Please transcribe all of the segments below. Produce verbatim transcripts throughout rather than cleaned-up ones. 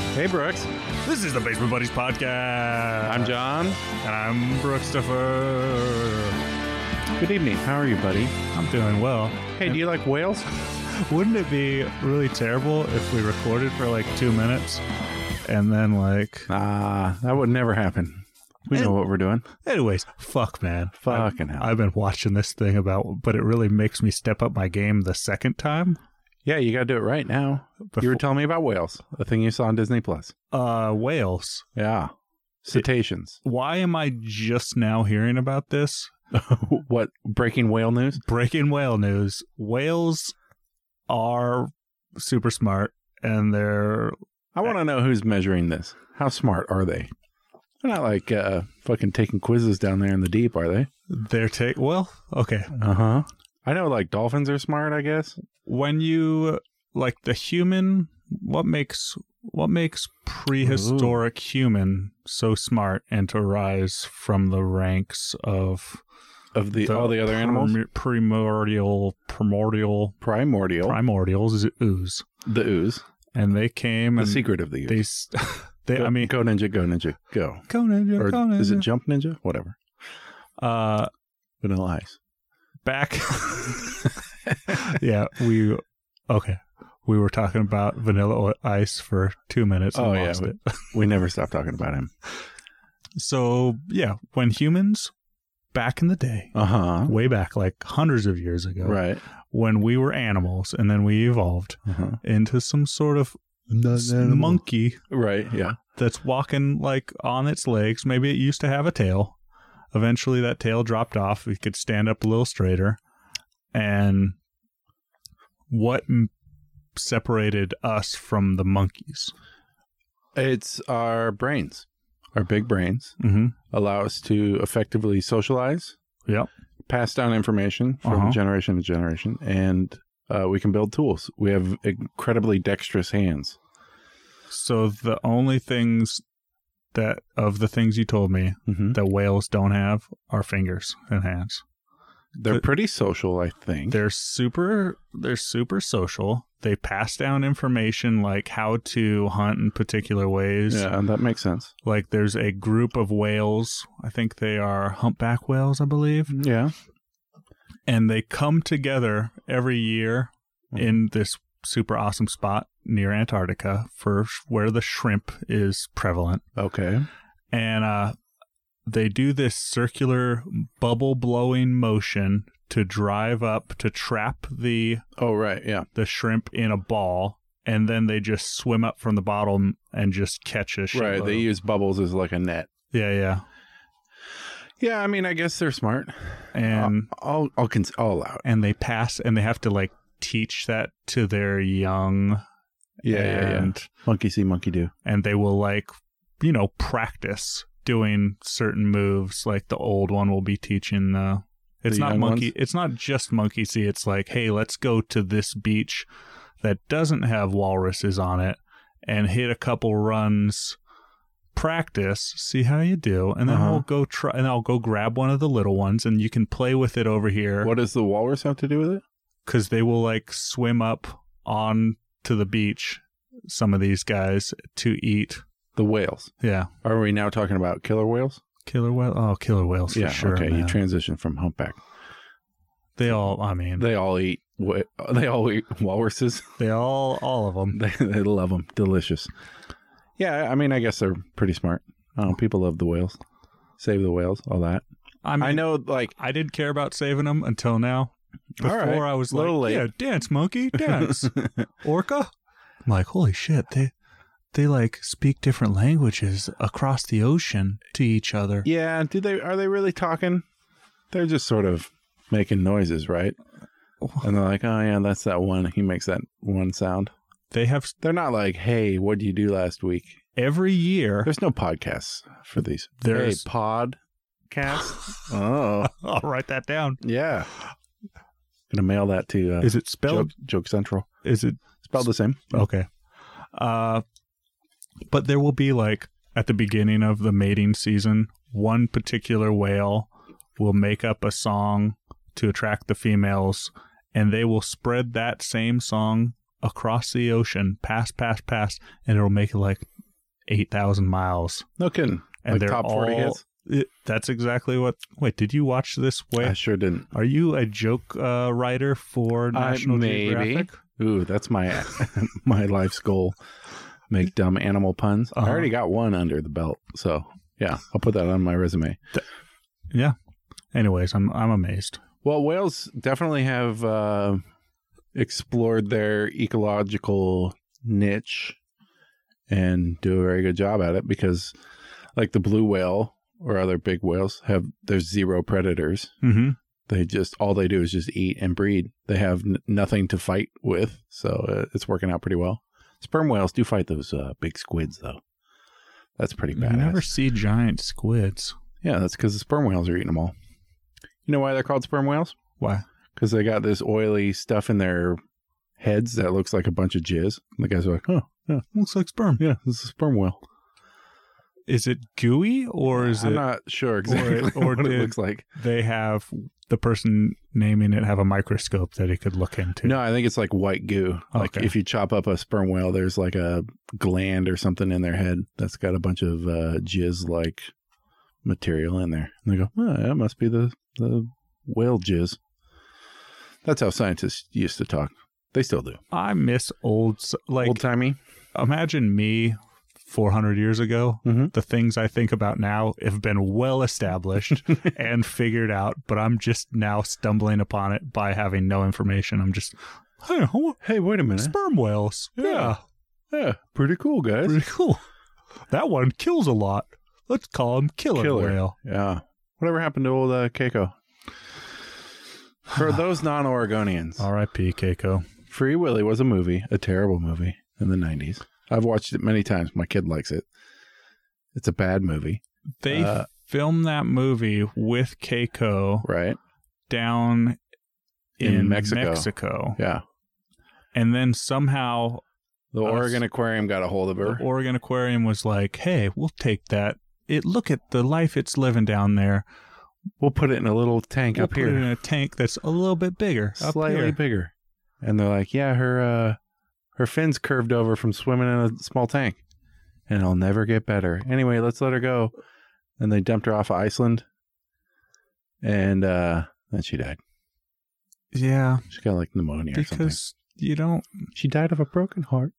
Hey, Brooks. This is the Basement Buddies podcast. I'm John. And I'm Brookstopher. Good evening. How are you, buddy? I'm doing well. Hey, do you like whales? Wouldn't it be really terrible if we recorded for like two minutes and then like... Ah, that would never happen. We know And- what we're doing. Anyways, fuck, man. Fucking I've, hell. I've been watching this thing about, but it really makes me step up my game the second time. Yeah, you got to do it right now. Before, You were telling me about whales, the thing you saw on Disney Plus. uh, whales. Yeah. Cetaceans. Why am I just now hearing about this? What? Breaking whale news? Breaking whale news. Whales are super smart, and they're I want to know who's measuring this. How smart are they? They're not like uh, fucking taking quizzes down there in the deep, are they? they're take well, okay. Uh-huh. I know like dolphins are smart, I guess. When you like the human, what makes what makes prehistoric human so smart and to rise from the ranks of Of the, all the other animals? primi- primordial primordial Primordial. primordials is ooze, the ooze. and they came The and secret of the ooze. they s- they Go, I mean go ninja, go ninja, go. go ninja, Or go ninja. is it jump ninja? Whatever. uh Vanilla Ice. back yeah we okay we were talking about Vanilla Ice for two minutes and Oh, yeah, lost we- it. We never stopped talking about him. So yeah, when humans back in the day, Uh-huh. way back like hundreds of years ago, Right. when we were animals and then we evolved Uh-huh. into some sort of s- monkey Right, yeah. that's walking like on its legs. Maybe it used to have a tail. Eventually that tail dropped off. We could stand up a little straighter. And what m- separated us from the monkeys? It's our brains. Our big brains Mm-hmm. allow us to effectively socialize, Yep. pass down information from Uh-huh. generation to generation, and uh, we can build tools. We have incredibly dexterous hands. So the only things that of the things you told me Mm-hmm. that whales don't have are fingers and hands. They're But- pretty social, I think. They're super they're super social. They pass down information like how to hunt in particular ways. Yeah, and that makes sense. Like there's a group of whales, I think they are humpback whales, I believe, Yeah. and they come together every year in this super awesome spot near Antarctica for sh- where the shrimp is prevalent. Okay. And uh they do this circular bubble blowing motion to drive up to trap the Oh, right. Yeah. the shrimp in a ball, and then they just swim up from the bottom and just catch a shrimp. Right. They use bubbles as like a net. yeah, yeah. Yeah, I mean, I guess they're smart. And I'll I'll cons- I'll allow it. and they pass, and they have to like teach that to their young. Yeah, yeah, yeah. and, Monkey see, monkey do. And they will like, you know, practice doing certain moves. Like the old one will be teaching the. It's The not young monkey. ones? It's not just monkey see. It's like, hey, let's go to this beach that doesn't have walruses on it and hit a couple runs, practice, see how you do, and then Uh-huh. we'll go try. And I'll go grab one of the little ones, and you can play with it over here What does the walrus have to do with it? because they will like swim up on to the beach. Some of these guys to eat. The whales. Yeah, Are we now talking about killer whales? killer whale. Oh, killer whales for yeah. sure. Okay. man. You transition from humpback. They all. I mean, They all eat. wh- They all eat walruses. they all. All of them. They they love them. Delicious. Yeah. I mean, I guess they're pretty smart. Oh, people love the whales. Save the whales. All that. I mean, I know. Like. I didn't care about saving them until now. Before All right. I was Little like, late. yeah, dance monkey, dance orca. I'm like, holy shit, they they like speak different languages across the ocean to each other. Yeah. Do they? Are they really talking? They're just sort of making noises, right? And they're like, oh yeah, that's that one. He makes that one sound. They have They're not like, hey, what did you do last week? every year. There's no podcasts for these. There's- Hey, podcast. Oh, I'll write that down. yeah. Gonna mail that to uh, Is it Joke, spelled? Joke Central. Is it Spelled the same. okay? Uh, but there will be like at the beginning of the mating season, one particular whale will make up a song to attract the females, and they will spread that same song across the ocean, past, past, past, and it'll make like eight thousand miles. No kidding. And like they're top forty all, hits? It, that's exactly what... Wait, did you watch this way? I sure didn't. Are you a joke uh, writer for National I, maybe. Geographic? Ooh, that's my my life's goal. Make dumb animal puns. Uh-huh. I already got one under the belt. So, yeah, I'll put that on my resume. Yeah. Anyways, I'm I'm amazed. Well, whales definitely have uh, explored their ecological niche and do a very good job at it because, like the blue whale or other big whales, have there's zero predators. Mm-hmm. They just all they do is just eat and breed. They have n- nothing to fight with, so uh, it's working out pretty well. Sperm whales do fight those uh, big squids, though. That's pretty bad. You never see giant squids. Yeah, that's because the sperm whales are eating them all. You know why they're called sperm whales? Why? Because they got this oily stuff in their heads that looks like a bunch of jizz. And the guys are like, oh, yeah, Looks like sperm. yeah, this is a sperm whale. Is it gooey or is I'm it not sure exactly or what did- it looks like. they have the person naming it have a microscope that he could look into? No, I think it's like white goo. Like Okay. if you chop up a sperm whale, there's like a gland or something in their head that's got a bunch of uh, jizz-like material in there. And they go, oh, that must be the, the whale jizz. That's how scientists used to talk. They still do. I miss old, s- like, Old-timey. imagine me four hundred years ago. Mm-hmm. The things I think about now have been well established and figured out, but I'm just now stumbling upon it by having no information. I'm just, hey, how- Hey, wait a minute. sperm whales. Yeah. Yeah, Yeah, pretty cool, guys. pretty cool. That one kills a lot. Let's call him Killer, Killer. Whale. Yeah. Whatever happened to old uh, Keiko? For those non-Oregonians, R I P Keiko. Free Willy was a movie, a terrible movie in the nineties. I've watched it many times. My kid likes it. It's a bad movie, They Uh, filmed that movie with Keiko right? down In in, Mexico. Mexico. Yeah. And then somehow The Us- Oregon Aquarium got a hold of her. the Oregon Aquarium was like, hey, we'll take that. It Look at the life it's living down there. We'll put it in a little tank We'll up put here, it in a tank that's a little bit bigger. up slightly here. bigger. And they're like, yeah, her uh, her fins curved over from swimming in a small tank, and it'll never get better. Anyway, let's let her go. And they dumped her off of Iceland, and uh, then she died. Yeah, She got like pneumonia or something. because you don't, She died of a broken heart.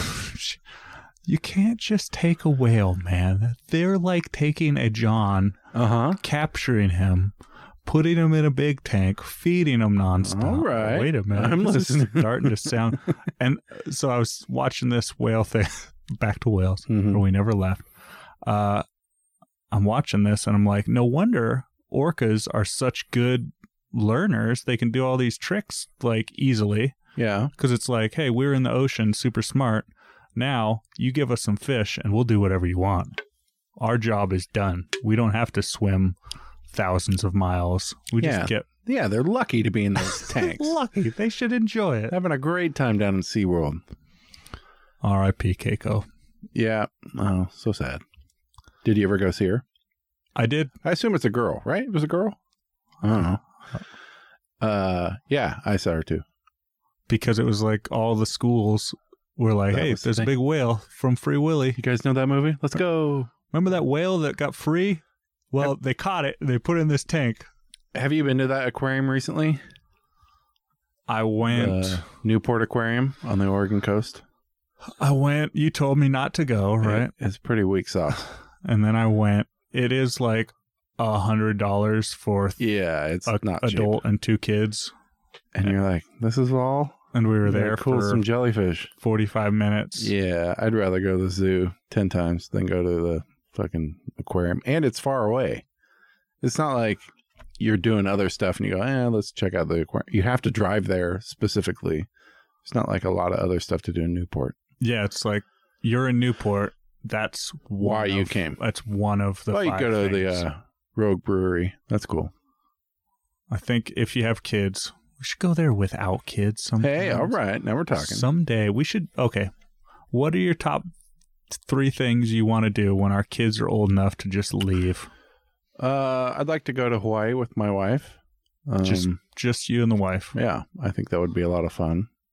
you can't just take a whale, man. They're like taking a John, Uh huh. capturing him, putting him in a big tank, feeding him nonstop. All right. Wait a minute. I'm this listening. is starting to sound. And so I was watching this whale thing, back to whales, Mhm. where we never left. Uh, I'm watching this and I'm like, no wonder orcas are such good learners. They can do all these tricks like easily Yeah. because it's like, hey, we're in the ocean, super smart. Now you give us some fish and we'll do whatever you want. Our job is done. We don't have to swim thousands of miles. We Yeah. just get Yeah, they're lucky to be in those tanks. lucky. They should enjoy it. Having a great time down in SeaWorld. R I P Keiko. Yeah. Oh, so sad. Did you ever go see her? I did. I assume it's a girl, right? It was a girl? I don't know. Uh, yeah, I saw her too. Because it was like all the schools were like, That hey, was the there's a thing. big whale from Free Willy. You guys know that movie? Let's go. Remember that whale that got free? Well, they caught it. They put it in this tank. Have you been to that aquarium recently? I went. The Newport Aquarium on the Oregon coast. I went. You told me not to go, right? It- it's pretty weak sauce. And then I went. It is like a hundred dollars for Yeah, it's a not adult and two kids. cheap. And you're like, this is all? And we were You gotta there cool for some jellyfish. forty-five minutes. Yeah, I'd rather go to the zoo ten times than go to the fucking aquarium. And it's far away. It's not like you're doing other stuff and you go, eh, let's check out the aquarium. You have to drive there specifically. It's not like a lot of other stuff to do in Newport. Yeah, it's like you're in Newport. That's Why one you of- came. That's one of the. Well, you five go to things. the uh, Rogue Brewery. That's cool. I think if you have kids, we should go there without kids. Sometimes. Hey, all right. Now we're talking. Someday we should. Okay, what are your top three things you want to do when our kids are old enough to just leave? Uh, I'd like to go to Hawaii with my wife. Um, Just, just you and the wife. yeah, I think that would be a lot of fun.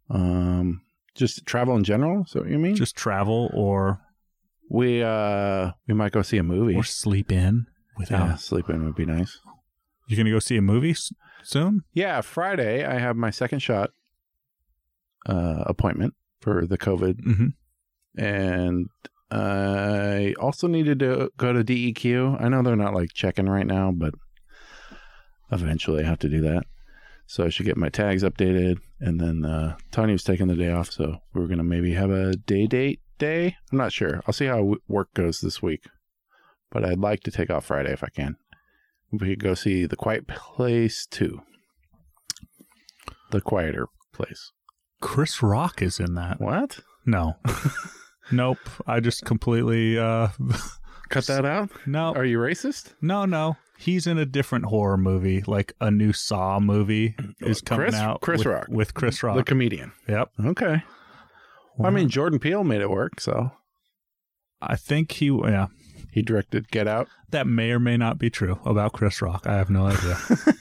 Um, just travel in general. So what you mean? Just travel or we uh we might go see a movie or sleep in without. Yeah, sleep in would be nice. You gonna go see a movie s- soon? Yeah, Friday I have my second shot uh appointment for the COVID, Mm-hmm. and I also needed to go to D E Q. I know they're not like checking right now, but eventually I have to do that. So I should get my tags updated, and then uh, Tanya was taking the day off, so we were gonna maybe have a day date day. I'm not sure. I'll see how w- work goes this week, but I'd like to take off Friday if I can. We could go see The Quiet Place two, the quieter place. Chris Rock is in that. What? No. Nope. I just completely uh Cut that out? no. Are you racist? No, no. He's in a different horror movie, like a new Saw movie is coming Chris- out. Chris with, Rock. with Chris Rock. The comedian. Yep. Okay. Well, I mean, Jordan Peele made it work, so I think he. Yeah, he directed Get Out. that may or may not be true about Chris Rock. I have no idea.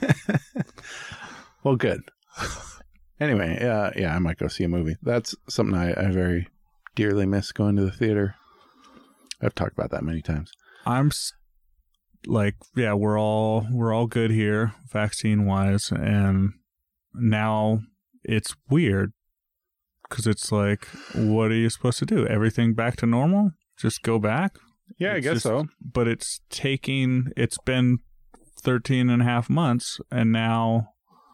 Well, good. Anyway, uh, yeah, I might go see a movie. That's something I, I very dearly miss, going to the theater. I've talked about that many times. I'm s- like, yeah, we're all we're all good here, vaccine wise, and now it's weird because it's like, what are you supposed to do? Everything back to normal? Just go back? Yeah, I It's guess just- so. But it's taking. It's been thirteen and a half months, and now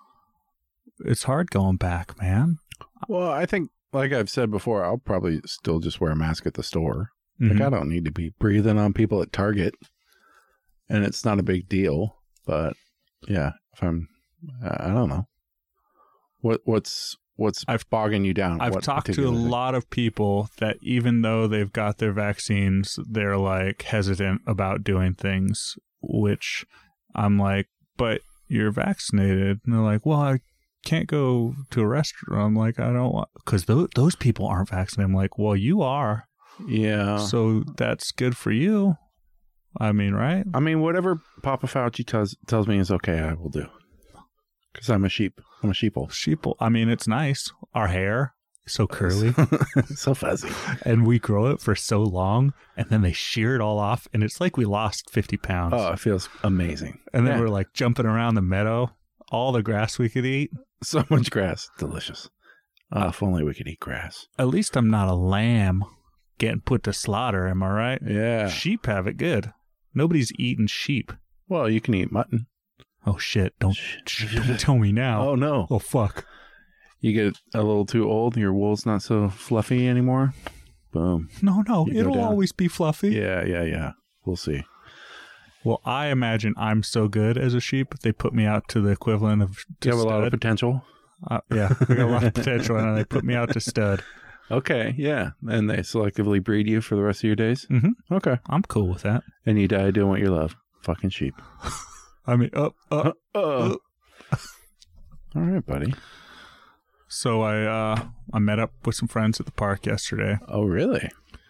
it's hard going back, man. Well, I think, like I've said before, I'll probably still just wear a mask at the store. Mhm. Like, I don't need to be breathing on people at Target, and it's not a big deal. But yeah, if I'm, I I don't know, what what's what's I've- bogging you down. I've What talked to a particular thing? lot of people that even though they've got their vaccines, they're like hesitant about doing things, which I'm like, but you're vaccinated. And they're like, well, I can't go to a restaurant. I'm like, I don't want, because those, those people aren't vaccinated. I'm like, well, you are. Yeah. So that's good for you. I mean, right? I mean, whatever Papa Fauci tells tells me is okay, I will do. Because I'm a sheep. I'm a sheeple. Sheeple. I mean, it's nice. Our hair is so curly. So fuzzy. And we grow it for so long, and then they shear it all off, and it's like we lost fifty pounds. Oh, it feels amazing. and then yeah. we're like jumping around the meadow, all the grass we could eat. So much grass. Delicious. Oh, if only we could eat grass. At least I'm not a lamb getting put to slaughter, am I right? Yeah. Sheep have it good. Nobody's eating sheep. Well, you can eat mutton. Oh, shit. Don't, sh- don't tell me now. Oh, no. Oh, fuck. You get a little too old, your wool's not so fluffy anymore. Boom. No, no. You go It'll down. always be fluffy. Yeah, yeah, yeah. We'll see. Well, I imagine I'm so good as a sheep, they put me out to the equivalent of to You have a lot of stud. potential. Uh, yeah, we got a lot of potential, and they put me out to stud. Okay, yeah. And they selectively breed you for the rest of your days? Mhm. Okay. I'm cool with that. And you die doing what you love. Fucking sheep. I mean, uh, uh, Uh. All right, buddy. so I uh, I met up with some friends at the park yesterday. Oh, really?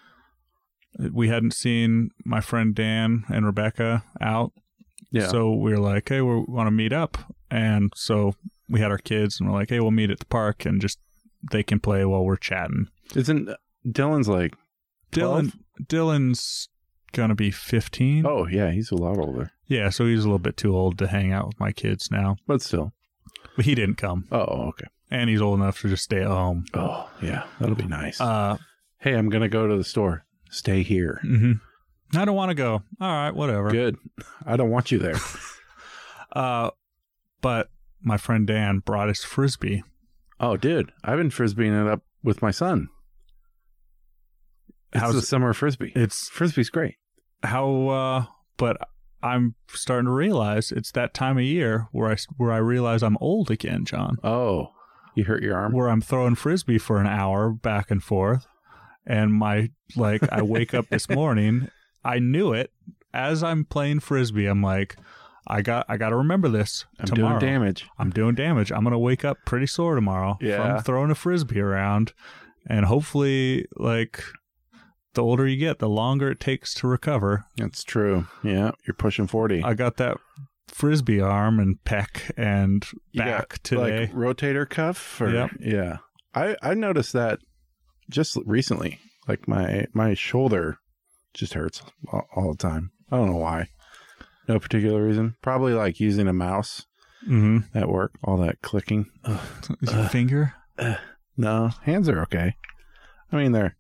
We hadn't seen my friend Dan and Rebecca out. Yeah. So we were like, hey, we want to meet up. And so we had our kids, and we're like, hey, we'll meet at the park, and just they can play while we're chatting. Isn't Dylan's like Dylan, Dylan's gonna be fifteen. Oh, yeah, he's a lot older. Yeah, so he's a little bit too old to hang out with my kids now. But still. But he didn't come, Oh, okay. and he's old enough to just stay at home. Oh, yeah, that'll be nice. Uh, hey, I'm going to go to the store. Stay here. hmm I don't want to go. All right, whatever. Good. I don't want you there. Uh, but my friend Dan brought his Frisbee. Oh, dude, I've been Frisbeeing it up with my son. It's How's the it- summer Frisbee. It's Frisbee's great. how, uh, but I'm starting to realize it's that time of year where I, where I realize I'm old again, John. Oh, you hurt your arm? Where I'm throwing Frisbee for an hour back and forth. And my, like, I wake up this morning, I knew it. As I'm playing Frisbee, I'm like, I got, I got to remember this I'm tomorrow. doing damage. I'm doing damage. I'm going to wake up pretty sore tomorrow Yeah. from throwing a Frisbee around. And hopefully, like, the older you get, the longer it takes to recover. That's true. Yeah, you're pushing forty. I got that Frisbee arm and pec and You back got, today. Like rotator cuff? Or, Yep. Yeah. I I noticed that just recently. Like my my shoulder just hurts all, all the time. I don't know why. No particular reason. Probably like using a mouse Mm-hmm. at work. All that clicking. Ugh. Is your Uh, finger? Uh, no, hands are okay. I mean, they're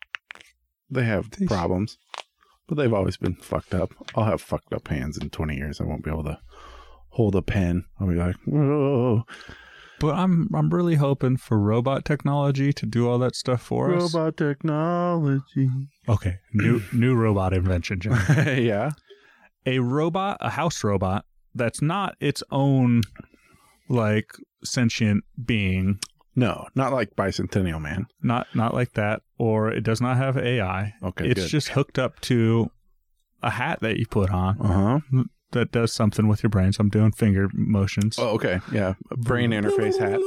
they have They sh- problems, but they've always been fucked up. I'll have fucked up hands in twenty years. I won't be able to hold a pen. I'll be like, whoa, But I'm I'm really hoping for robot technology to do all that stuff for us. robot technology. Okay, new new robot invention, John. Yeah. A robot, a house robot that's not its own like sentient being, No, not like Bicentennial Man. not not like that, or it does not have A I. Okay, it's good. just hooked up to a hat that you put on Uh huh. that does something with your brain. So I'm doing finger motions. Oh, okay. Yeah. Brain interface hat.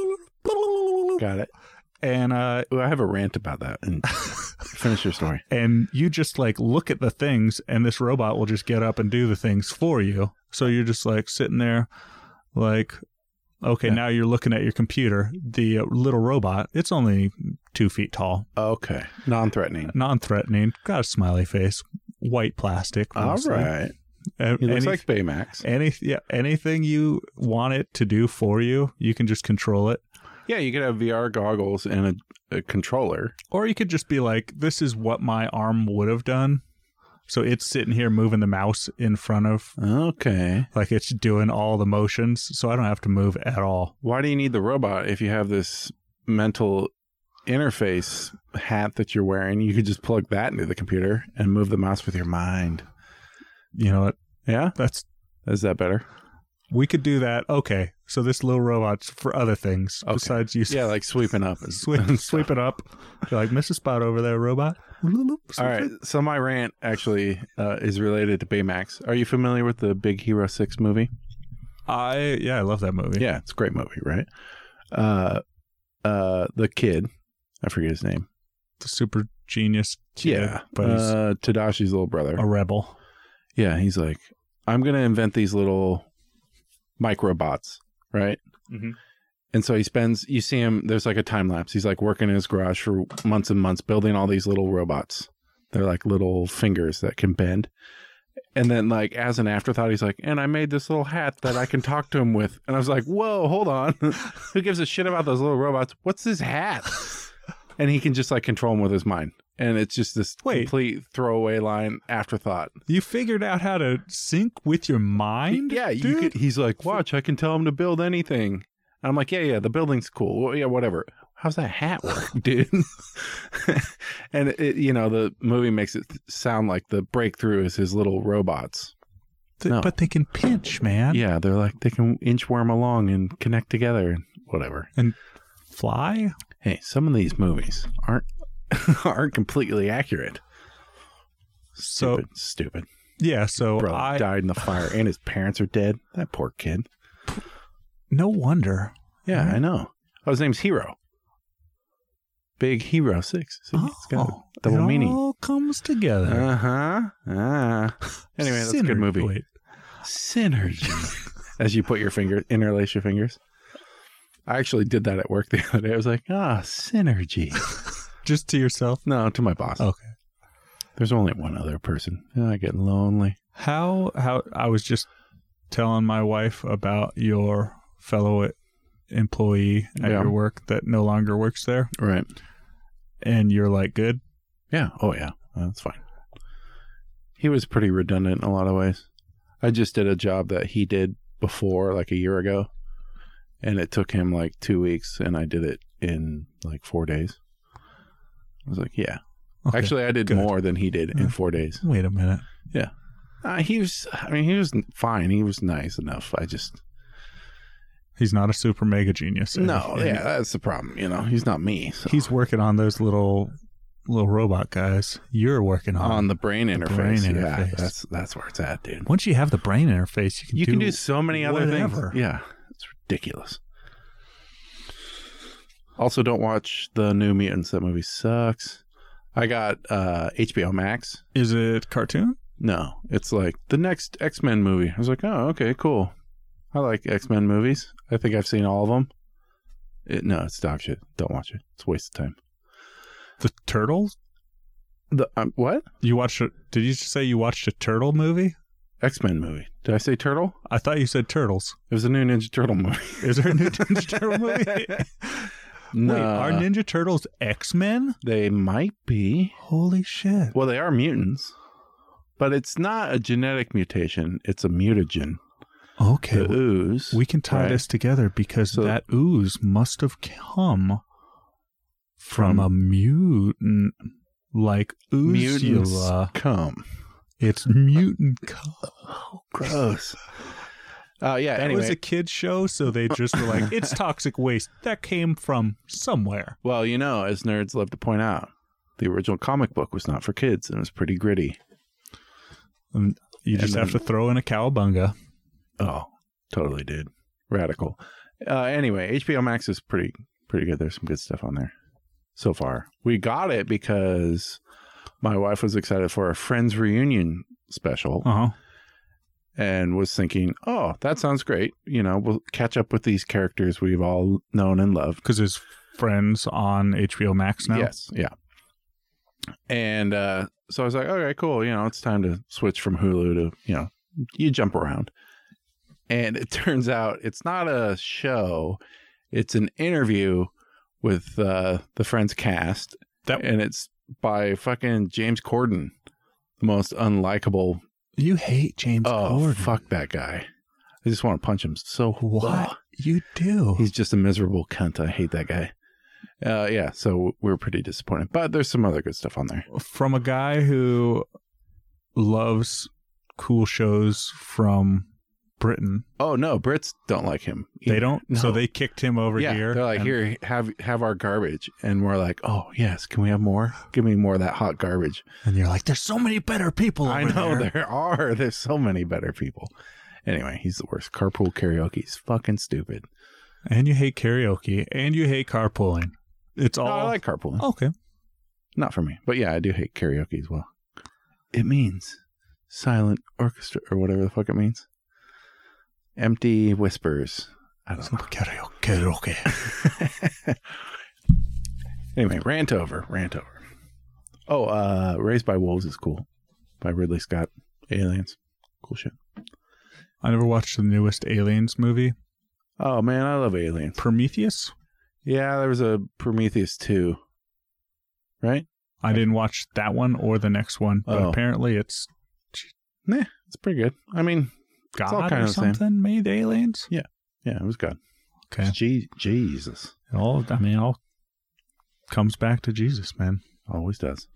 Got it. And uh Ooh, I have a rant about that. And finish your story. and you just like look at the things and this robot will just get up and do the things for you. So you're just like sitting there like, okay, Yeah. now you're looking at your computer. The uh, little robot, it's only two feet tall, Okay. Non-threatening. non-threatening, got a smiley face, white plastic. All mostly. right. A- He looks any- like Baymax. any yeah, anything you want it to do for you, you can just control it. Yeah, you could have V R goggles and a, a controller. Or you could just be like, this is what my arm would have done. So it's sitting here moving the mouse in front of, Okay. like it's doing all the motions. So I don't have to move at all. Why do you need the robot if you have this mental interface hat that you're wearing? You could just plug that into the computer and move the mouse with your mind. You know what? Yeah? That's, Is that better? we could do that. Okay. So this little robot's for other things Okay. besides you Yeah, like sweeping up. And, sweep, and sweep it up. You're like, Missus Spot over there, robot. All right. So my rant actually uh, is related to Baymax. Are you familiar with the Big Hero six movie? I, yeah, I love that movie. Yeah, it's a great movie, right? Uh, uh, the kid, I forget his name. The super genius kid, Yeah, but he's uh, Tadashi's little brother. a rebel. Yeah, he's like, I'm going to invent these little microbots, right? Mm-hmm. And so he spends, you see him, there's like a time lapse. He's like working in his garage for months and months building all these little robots. They're like little fingers that can bend. And then, like, as an afterthought, he's like, and I made this little hat that I can talk to him with. And I was like, whoa, hold on. Who gives a shit about those little robots? What's this hat? And he can just like control them with his mind. And it's just this Wait. complete throwaway line afterthought. You figured out how to sync with your mind? Yeah, you dude? could, he's like, watch, I can tell him to build anything. And I'm like, yeah, yeah, the building's cool. Well, yeah, whatever. How's that hat work, dude? And, it, you know, the movie makes it sound like the breakthrough is his little robots. Th- No. But they can pinch, man. Yeah, they're like, they can inchworm along and connect together and whatever. Fly? Hey, some of these movies aren't aren't completely accurate. So, Stupid, stupid. yeah, so Bro I... died in the fire and his parents are dead. That poor kid. No wonder. Yeah, Right. I know. Oh, his name's Hero. Big Hero six. See, it's got Oh, double it meaning. all comes together. Uh huh. Ah. Anyway, that's a good Synergy- movie. Wait, Synergy. As you put your finger, interlace your fingers. I actually did that at work the other day. I was like, ah, synergy. just to yourself? No, to my boss. Okay. There's only one other person. Oh, I get lonely. How, how, I was just telling my wife about your fellow employee at Yeah. your work that no longer works there. Right. And you're like, good? Yeah. Oh, yeah. That's fine. He was pretty redundant in a lot of ways. I just did a job that he did before, like a year ago, and it took him like two weeks, and I did it in like four days. I was like, yeah. Okay. Actually, I did good. more than he did in Yeah. four days. Wait a minute. Uh, he was, I mean, he was fine. He was nice enough. I just, He's not a super mega genius. And- no, and yeah, that's the problem. You know, he's not me. So. He's working on those little little robot guys. You're working on. on the brain the interface. brain Yeah, interface. that's that's where it's at, dude. Once you have the brain interface, you can You do can do so many other whatever. things. Yeah, it's ridiculous. Also, don't watch the New Mutants. That movie sucks. I got uh, H B O Max. Is it cartoon? No, it's like the next X-Men movie. I was like, oh, okay, cool. I like X-Men movies. I think I've seen all of them. It, no, it's dog shit. Don't watch it. It's a waste of time. The Turtles? The um, what? You watched it? Did you just say you watched a turtle movie? X-Men movie. Did I say turtle? I thought you said turtles. It was a new Ninja Turtle movie. Is there a new Ninja Turtle movie? No. Wait, are Ninja Turtles X-Men? They might be. Holy shit. Well, they are mutants, but it's not a genetic mutation. It's a mutagen. Okay. The ooze. We can tie right? this together because So- that ooze must have come from, From- a mutant like Mutants Oozula. come. It's mutant. Co- Oh, gross. Uh, yeah, That anyway. was a kid's show, so they just were like, it's toxic waste. That came from somewhere. Well, you know, as nerds love to point out, the original comic book was not for kids and it was pretty gritty. And you just And have then- to throw in a cowabunga. Oh, totally, dude. Radical. Uh, anyway, H B O Max is pretty pretty good. There's some good stuff on there so far. We got it because my wife was excited for a Friends reunion special Uh-huh. and was thinking, oh, that sounds great. You know, we'll catch up with these characters we've all known and loved. Because his friends on H B O Max now. Yes, yeah. And uh, so I was like, okay, cool. You know, it's time to switch from Hulu to, you know, you jump around. And it turns out it's not a show. It's an interview with uh, the Friends cast. That- and it's by fucking James Corden, the most unlikable. You hate James Oh, Corden. fuck that guy. I just want to punch him so What? Ugh. You do. He's just a miserable cunt. I hate that guy. Uh, yeah, so we were pretty disappointed. But there's some other good stuff on there. From a guy who loves cool shows from Britain. Oh no, Brits don't like him. They don't? No. So they kicked him over yeah, here. they're like, and- here, have have our garbage, and we're like, oh yes, can we have more? Give me more of that hot garbage. And you're like, there's so many better people over I know there. there are. There's so many better people. Anyway, he's the worst. Carpool karaoke is fucking stupid. And you hate karaoke. And you hate carpooling. It's all... No, I like carpooling. Okay. Not for me, but yeah, I do hate karaoke as well. It means silent orchestra or whatever the fuck it means. Empty whispers. I don't know. Karaoke. Karaoke. Anyway, rant over, rant over. Oh, uh, Raised by Wolves is cool. By Ridley Scott. Aliens. Cool shit. I never watched the newest Aliens movie. Oh, man, I love Aliens. Prometheus? Yeah, there was a Prometheus two. Right? I didn't watch that one or the next one, but Oh. apparently it's Nah, it's pretty good. I mean, all God kind or of the same. something made aliens. yeah, it was good. Okay. Je- Jesus. It all, I mean, it all comes back to Jesus, man. Always does.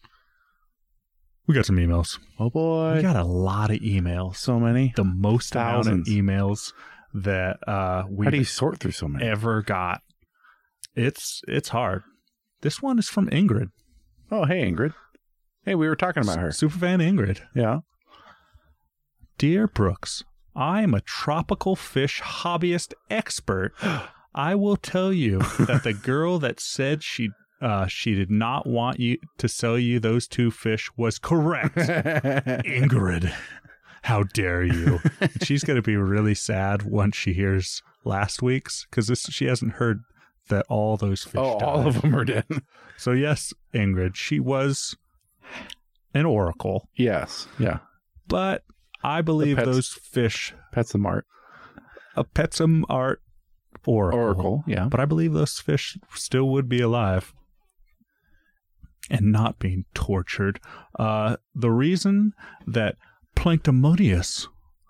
We got some emails. Oh, boy. We got a lot of emails. so many. The most Thousands. amount of emails that uh, How do we've you sort through so many? ever got. It's it's hard. This one is from Ingrid. Oh, hey, Ingrid. Hey, we were talking about her. Superfan Ingrid. Yeah. Dear Brooks, I am a tropical fish hobbyist expert. I will tell you that the girl that said she uh, she did not want you to sell you those two fish was correct. Ingrid, how dare you? She's going to be really sad once she hears last week's because this she hasn't heard that all those fish Oh, died. all of them are dead. So yes, Ingrid, she was an oracle, Yes. Yeah. but I believe pets- those fish, Pets the Mart. a Petsum art oracle, Oracle. Yeah. but I believe those fish still would be alive and not being tortured. Uh, the reason that Planktomodius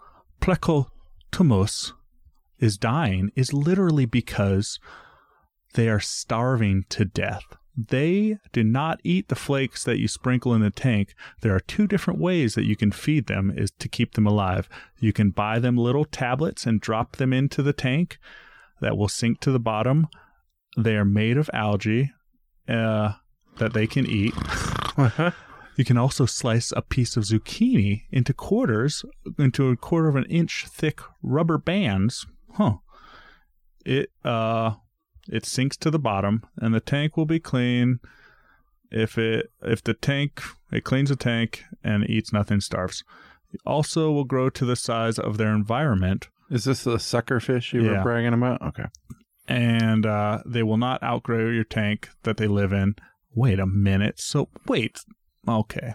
plecotomus is dying is literally because they are starving to death. They do not eat the flakes that you sprinkle in the tank. There are two different ways that you can feed them is to keep them alive. You can buy them little tablets and drop them into the tank that will sink to the bottom. They are made of algae uh, that they can eat. You can also slice a piece of zucchini into quarters, into a quarter of an inch thick rubber bands. Huh. It, uh... It sinks to the bottom, and the tank will be clean. If it if the tank it cleans the tank and eats nothing, starves. It also will grow to the size of their environment. Is this the sucker fish you Yeah. were bragging about? Okay. and uh, they will not outgrow your tank that they live in. Wait a minute. So, wait. Okay.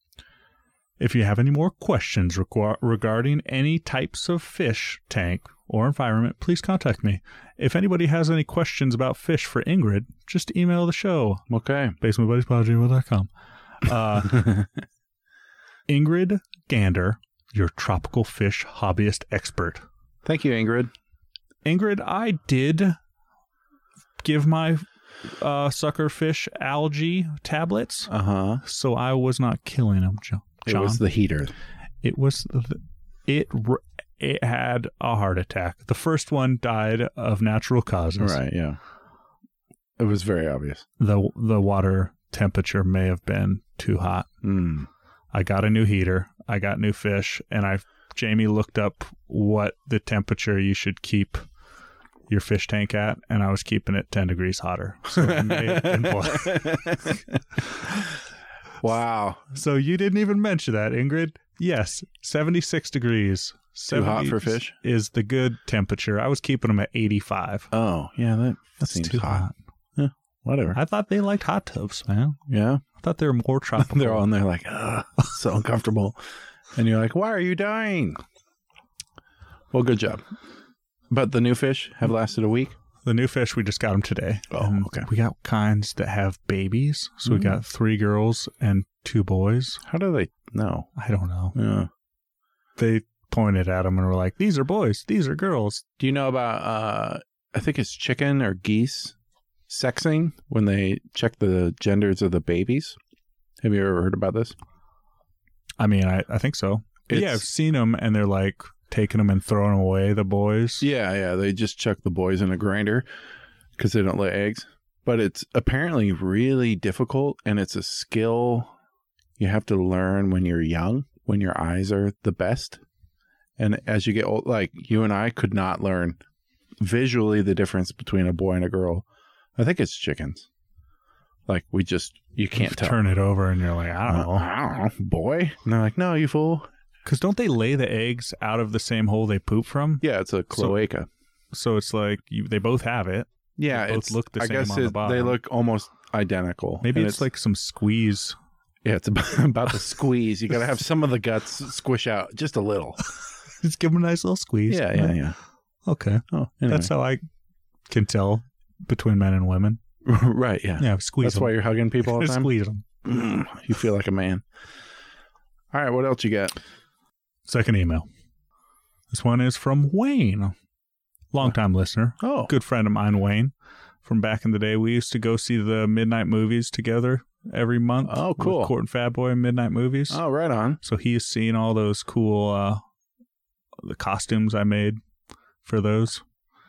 If you have any more questions requ- regarding any types of fish tank or environment, please contact me. If anybody has any questions about fish for Ingrid, just email the show. Okay. basementbuddiespod at gmail dot com. Uh, Ingrid Gander, your tropical fish hobbyist expert. Thank you, Ingrid. Ingrid, I did give my uh, sucker fish algae tablets, Uh-huh. so I was not killing them, John. It was the heater. It was the, it it had a heart attack. The first one died of natural causes. Right, yeah. It was very obvious. The the water temperature may have been too hot. Mm. I got a new heater. I got new fish, and I Jamie looked up what the temperature you should keep your fish tank at, and I was keeping it ten degrees hotter. So it may have been blood. Wow. So you didn't even mention that, Ingrid. Yes, seventy-six degrees. Too hot for fish? Is the good temperature. I was keeping them at eighty-five. Oh, yeah, that, that That's seems too hot. hot. Yeah, whatever. I thought they liked hot tubs, man. Yeah. I thought they were more tropical. They're all in there like, ugh, so uncomfortable. And you're like, why are you dying? Well, good job. But the new fish have lasted a week? The new fish, we just got them today. Oh, And okay. We got kinds that have babies. So we Mm. got three girls and two boys. How do they know? I don't know. Yeah. They pointed at them and were like, these are boys, these are girls. Do you know about, uh, I think it's chicken or geese sexing when they check the genders of the babies? Have you ever heard about this? I mean, I, I think so. But yeah, I've It's- seen them and they're like taking them and throwing them away, the boys. Yeah, yeah. They just chuck the boys in a grinder because they don't lay eggs. But it's apparently really difficult, and it's a skill you have to learn when you're young, when your eyes are the best. And as you get old, like you and I could not learn visually the difference between a boy and a girl. I think it's chickens. Like we just, you can't tell. Turn it over and you're like, I don't Uh, know. I don't know, boy. And they're like, no, you fool. Because don't they lay the eggs out of the same hole they poop from? Yeah, it's a cloaca. So it's like you, they both have it. yeah, they both it's look the I same guess on the it- bottom. they look almost identical. Maybe And it's, like some squeeze. yeah, it's about, about the squeeze. You got to have some of the guts squish out just a little. Just give them a nice little squeeze. Yeah, yeah, yeah. Okay. Oh, anyway. That's how I can tell between men and women. right. Yeah, Yeah, squeeze that's them. why you're hugging people all the time. Squeeze them. Mm, you feel like a man. All right, what else you got? Second email. This one is from Wayne. Longtime listener. Oh, Good friend of mine, Wayne. From back in the day, we used to go see the midnight movies together every month. Oh, cool. With Court and Fat Boy midnight movies. oh, right on. So he has seen all those cool uh, the costumes I made for those.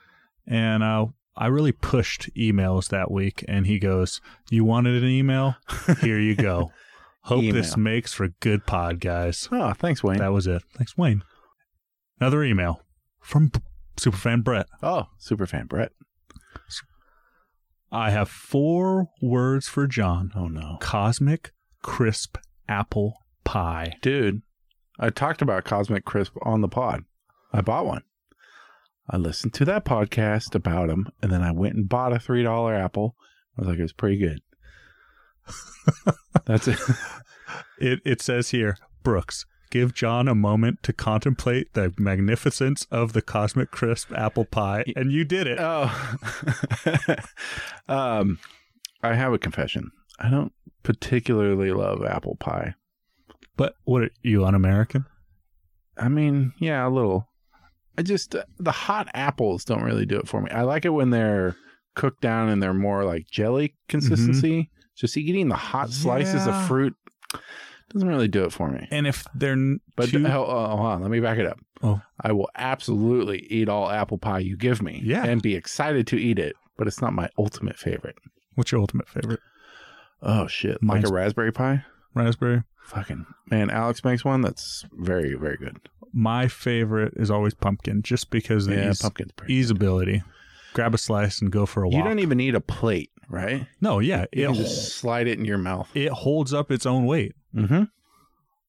And uh, I really pushed emails that week. And he goes, you wanted an email? Here you go. Hope Email. this makes for good pod, guys. Oh, thanks, Wayne. That was it. Thanks, Wayne. Another email from B- Superfan Brett. oh, superfan Brett. I have four words for John. Oh no, Cosmic Crisp Apple Pie. dude! I talked about Cosmic Crisp on the pod. I bought one. I listened to that podcast about them, and then I went and bought a three dollar apple. I was like, it was pretty good. That's it. It it says here, Brooks, give John a moment to contemplate the magnificence of the Cosmic Crisp apple pie, and you did it. Oh, um, I have a confession. I don't particularly love apple pie. But what are you, un-American? I mean, yeah, a little. I just uh, the hot apples don't really do it for me. I like it when they're cooked down and they're more like jelly consistency. Just eating the hot slices Yeah. of fruit doesn't really do it for me. And if they're n- But too, oh, oh, hold on, let me back it up. Oh. I will absolutely eat all apple pie you give me. Yeah. And be excited to eat it, but it's not my ultimate favorite. what's your ultimate favorite? Oh shit. Mine's- like a raspberry pie? Raspberry? Fucking man, Alex makes one that's very, very good. My favorite is always pumpkin, just because of the Yeah, ease, pumpkin's pretty easeability. Grab a slice and go for a walk. You don't even need a plate, right? No, yeah. You It, can just slide it in your mouth. it holds up its own weight. Mm-hmm.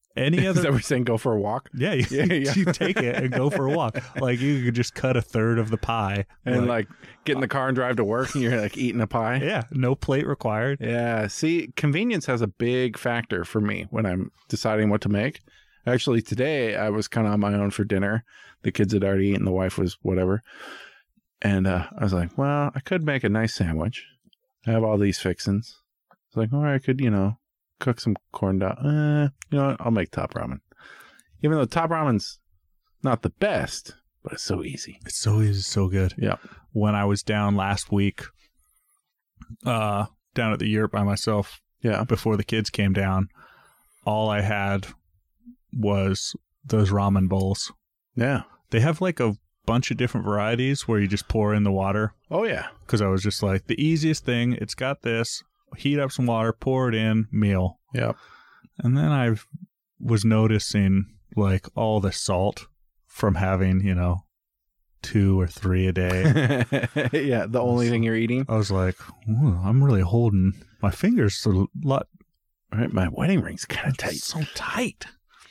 Any Is that other, what you're saying? Go for a walk? yeah, you, Yeah, yeah. you take it and go for a walk. Like you could just cut a third of the pie And like get in the car and drive to work and you're like eating a pie? yeah, no plate required. Yeah. See, convenience has a big factor for me when I'm deciding what to make. Actually, today I was kind of on my own for dinner. The kids had already eaten. The wife was whatever. And uh, I was like, well, I could make a nice sandwich. I have all these fixins. It's like, or I could, you know, cook some corn dog. Uh, you know what? I'll make top ramen. Even though top ramen's not the best, but it's so easy. It's so easy, so good. Yeah. When I was down last week, uh, down at the yurt by myself Yeah. before the kids came down, all I had was those ramen bowls. Yeah. They have like a bunch of different varieties where you just pour in the water. Oh, yeah. Because I was just like, the easiest thing, it's got this, heat up some water, pour it in, meal. Yep. And then I was noticing like all the salt from having, you know, two or three a day. Yeah. The only thing you're eating. I was like, ooh, I'm really holding my fingers a lot. Right. My wedding ring's kind of tight. So tight.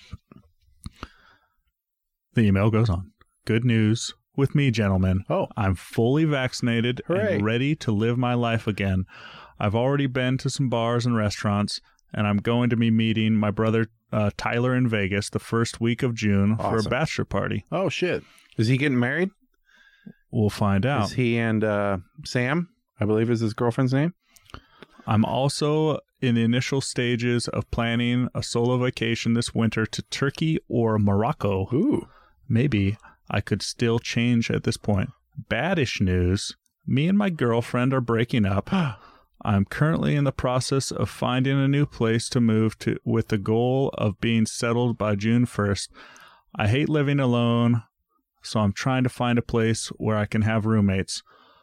The email goes on. Good news with me, gentlemen. Oh. I'm fully vaccinated Hooray. and ready to live my life again. I've already been to some bars and restaurants, and I'm going to be meeting my brother uh, Tyler in Vegas the first week of June for a Awesome. bachelor party. Oh, shit. Is he getting married? We'll find out. Is he and uh, Sam, I believe is his girlfriend's name? I'm also in the initial stages of planning a solo vacation this winter to Turkey or Morocco. Ooh. Maybe I could still change at this point. Baddish news. Me and my girlfriend are breaking up. I'm currently in the process of finding a new place to move to with the goal of being settled by June first. I hate living alone, so I'm trying to find a place where I can have roommates.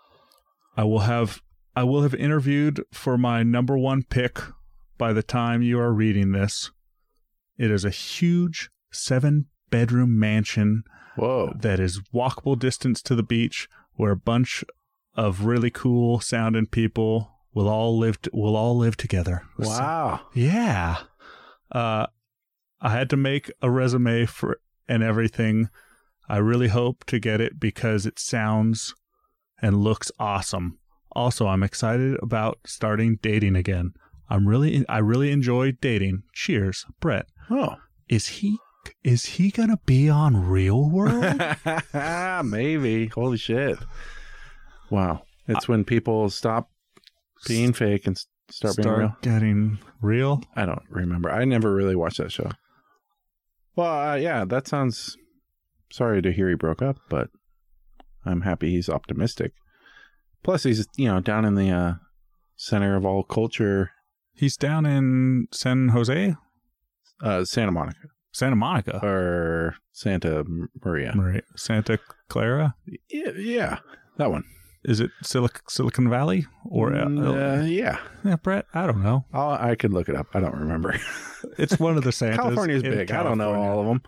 I will have I will have interviewed for my number one pick by the time you are reading this. It is a huge seven-bedroom mansion Whoa. that is walkable distance to the beach, where a bunch of really cool sounding people will all live t- will all live together. Wow. So, yeah. Uh, I had to make a resume for and everything. I really hope to get it because it sounds and looks awesome. Also, I'm excited about starting dating again. I'm really I really enjoy dating. Cheers, Brett. Oh. Is he is he gonna be on Real World? Maybe. Holy shit. Wow. It's when people stop being fake and s- start, being real. getting real. I don't remember. I never really watched that show. Well, uh, yeah, that sounds... Sorry to hear he broke up, but I'm happy he's optimistic. Plus, he's, you know, down in the uh, center of all culture, He's down in San Jose, uh, Santa Monica, Santa Monica, or Santa Maria. right? Santa Clara. Yeah, yeah, that one. Is it Silic- Silicon Valley or Mm, uh, yeah, yeah, Brett? I don't know. I'll, I could look it up. I don't remember. It's one of the Santas. California's in big. I don't know California. all of them.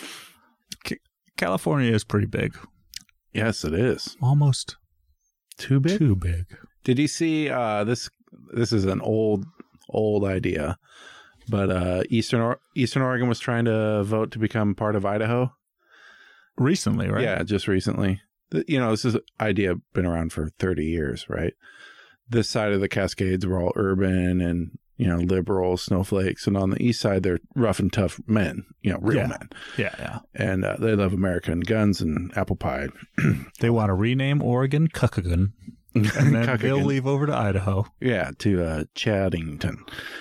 California is pretty big. Yes, it is. Almost Too big? too big. Did you see uh, this? This is an old, old idea, but uh, Eastern or- Eastern Oregon was trying to vote to become part of Idaho. Recently, right? Yeah, just recently. The- You know, this is idea been around for thirty years, right? This side of the Cascades were all urban and, you know, liberal snowflakes, and on the east side they're rough and tough men, you know, real Yeah. men, Yeah, yeah. and uh, they love America and guns and apple pie. They want to rename Oregon Cuckagon, and then Cuckagon. they'll leave over to Idaho. Yeah, to uh, Chaddington.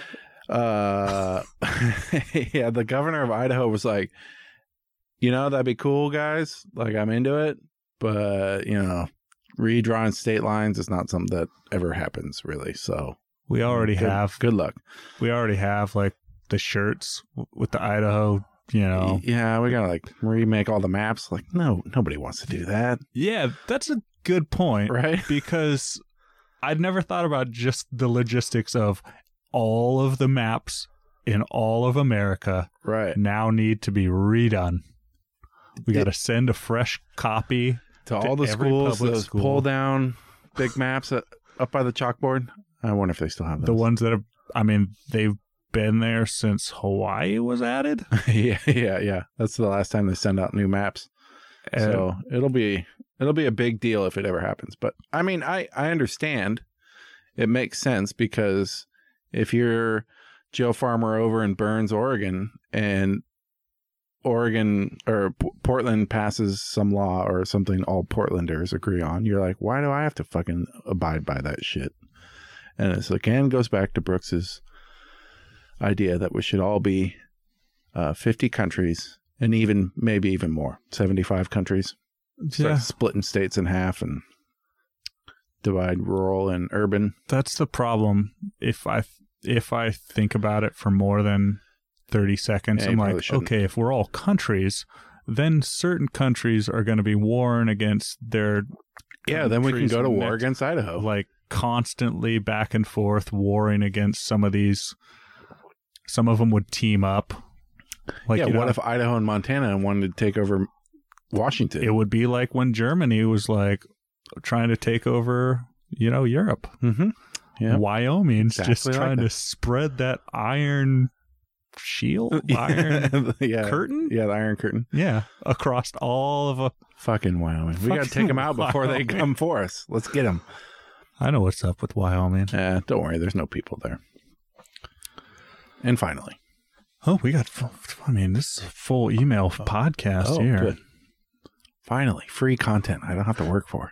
Uh, yeah, the governor of Idaho was like, you know, that'd be cool, guys. Like, I'm into it, but you know, redrawing state lines is not something that ever happens, really. So We already good, have. Good luck. We already have like the shirts w- with the Idaho. You know. Yeah, we gotta like remake all the maps. Like, no, nobody wants to do that, Yeah, that's a good point. right? Because I'd never thought about just the logistics of all of the maps in all of America Right. now need to be redone. We It- got to send a fresh copy. To all the every schools, public those school. pull down big maps uh, up by the chalkbord. I wonder if they still have those. The ones that have, I mean, they've been there since Hawaii was added. yeah, yeah, yeah. That's the last time they send out new maps. And So it'll be it'll be a big deal if it ever happens. But I mean, I, I understand. It makes sense because if you're Joe Farmer over in Burns, Oregon, and Oregon or P- Portland passes some law or something all Portlanders agree on, you're like, why do I have to fucking abide by that shit? And it's again goes back to Brooks's idea that we should all be uh, fifty countries and even maybe even more, seventy-five countries. Start yeah, splitting states in half and divide rural and urban. that's the problem. If I if I think about it for more than thirty seconds, Yeah, you I'm probably like, shouldn't. okay, if we're all countries, then certain countries are going to be warring against their Yeah, then we can countries go to war next- against Idaho. like constantly back and forth warring against some of these. Some of them would team up. Like, yeah, you what know, if Idaho and Montana wanted to take over Washington? it would be like when Germany was like trying to take over, you know, Europe. Mm-hmm. Yeah. Wyoming's just Exactly like trying that. to spread that iron shield, iron yeah. curtain. Yeah, the Iron Curtain. Yeah, across all of a. Fucking Wyoming. We got to Fucking take them out before they Wyoming. come for us. Let's get them. I know what's up with Wyoming. Uh, don't worry. There's no people there. And finally. Oh, we got. Full, I mean, this is a full email podcast Oh, here. good. Finally. Free content I don't have to work for.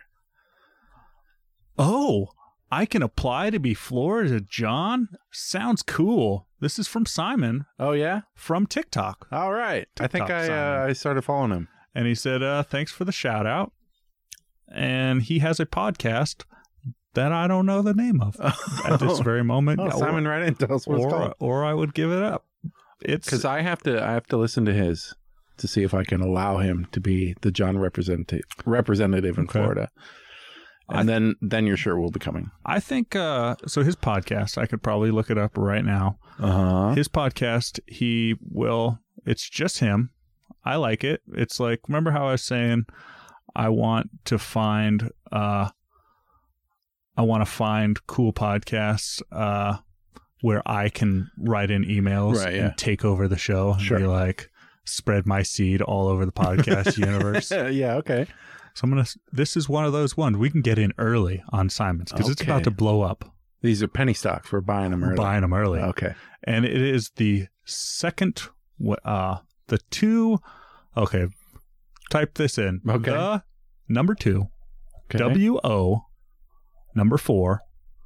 Oh, I can apply to be Florida John. Sounds cool. This is from Simon Oh, yeah? from TikTok. All right. I think TikTok I, uh, Simon. I started following him. And he said, uh, thanks for the shout out. And he has a podcast that I don't know the name of at this very moment. Oh, Or- Simon, right in. Tell us what it's or, called. or I would give it up. It's Because I have to, I have to listen to his to see if I can allow him to be the John representative representative in Okay. Florida, and I- then then your shirt will be coming. I think uh, so. His podcast, I could probably look it up right now. Uh huh. His podcast, he will. It's just him. I like it. It's like, remember how I was saying, I want to find, uh, I want to find cool podcasts, uh, where I can write in emails Right, yeah. and take over the show and Sure. be like, spread my seed all over the podcast universe. So yeah. Okay. I'm gonna. This is one of those ones we can get in early on Simon's because it's Okay. about to blow up. These are penny stocks. We're buying them We're early. buying them early. Okay. And it is the second, uh, the two, okay, type this in. Okay. The number two, Okay. W O, number four,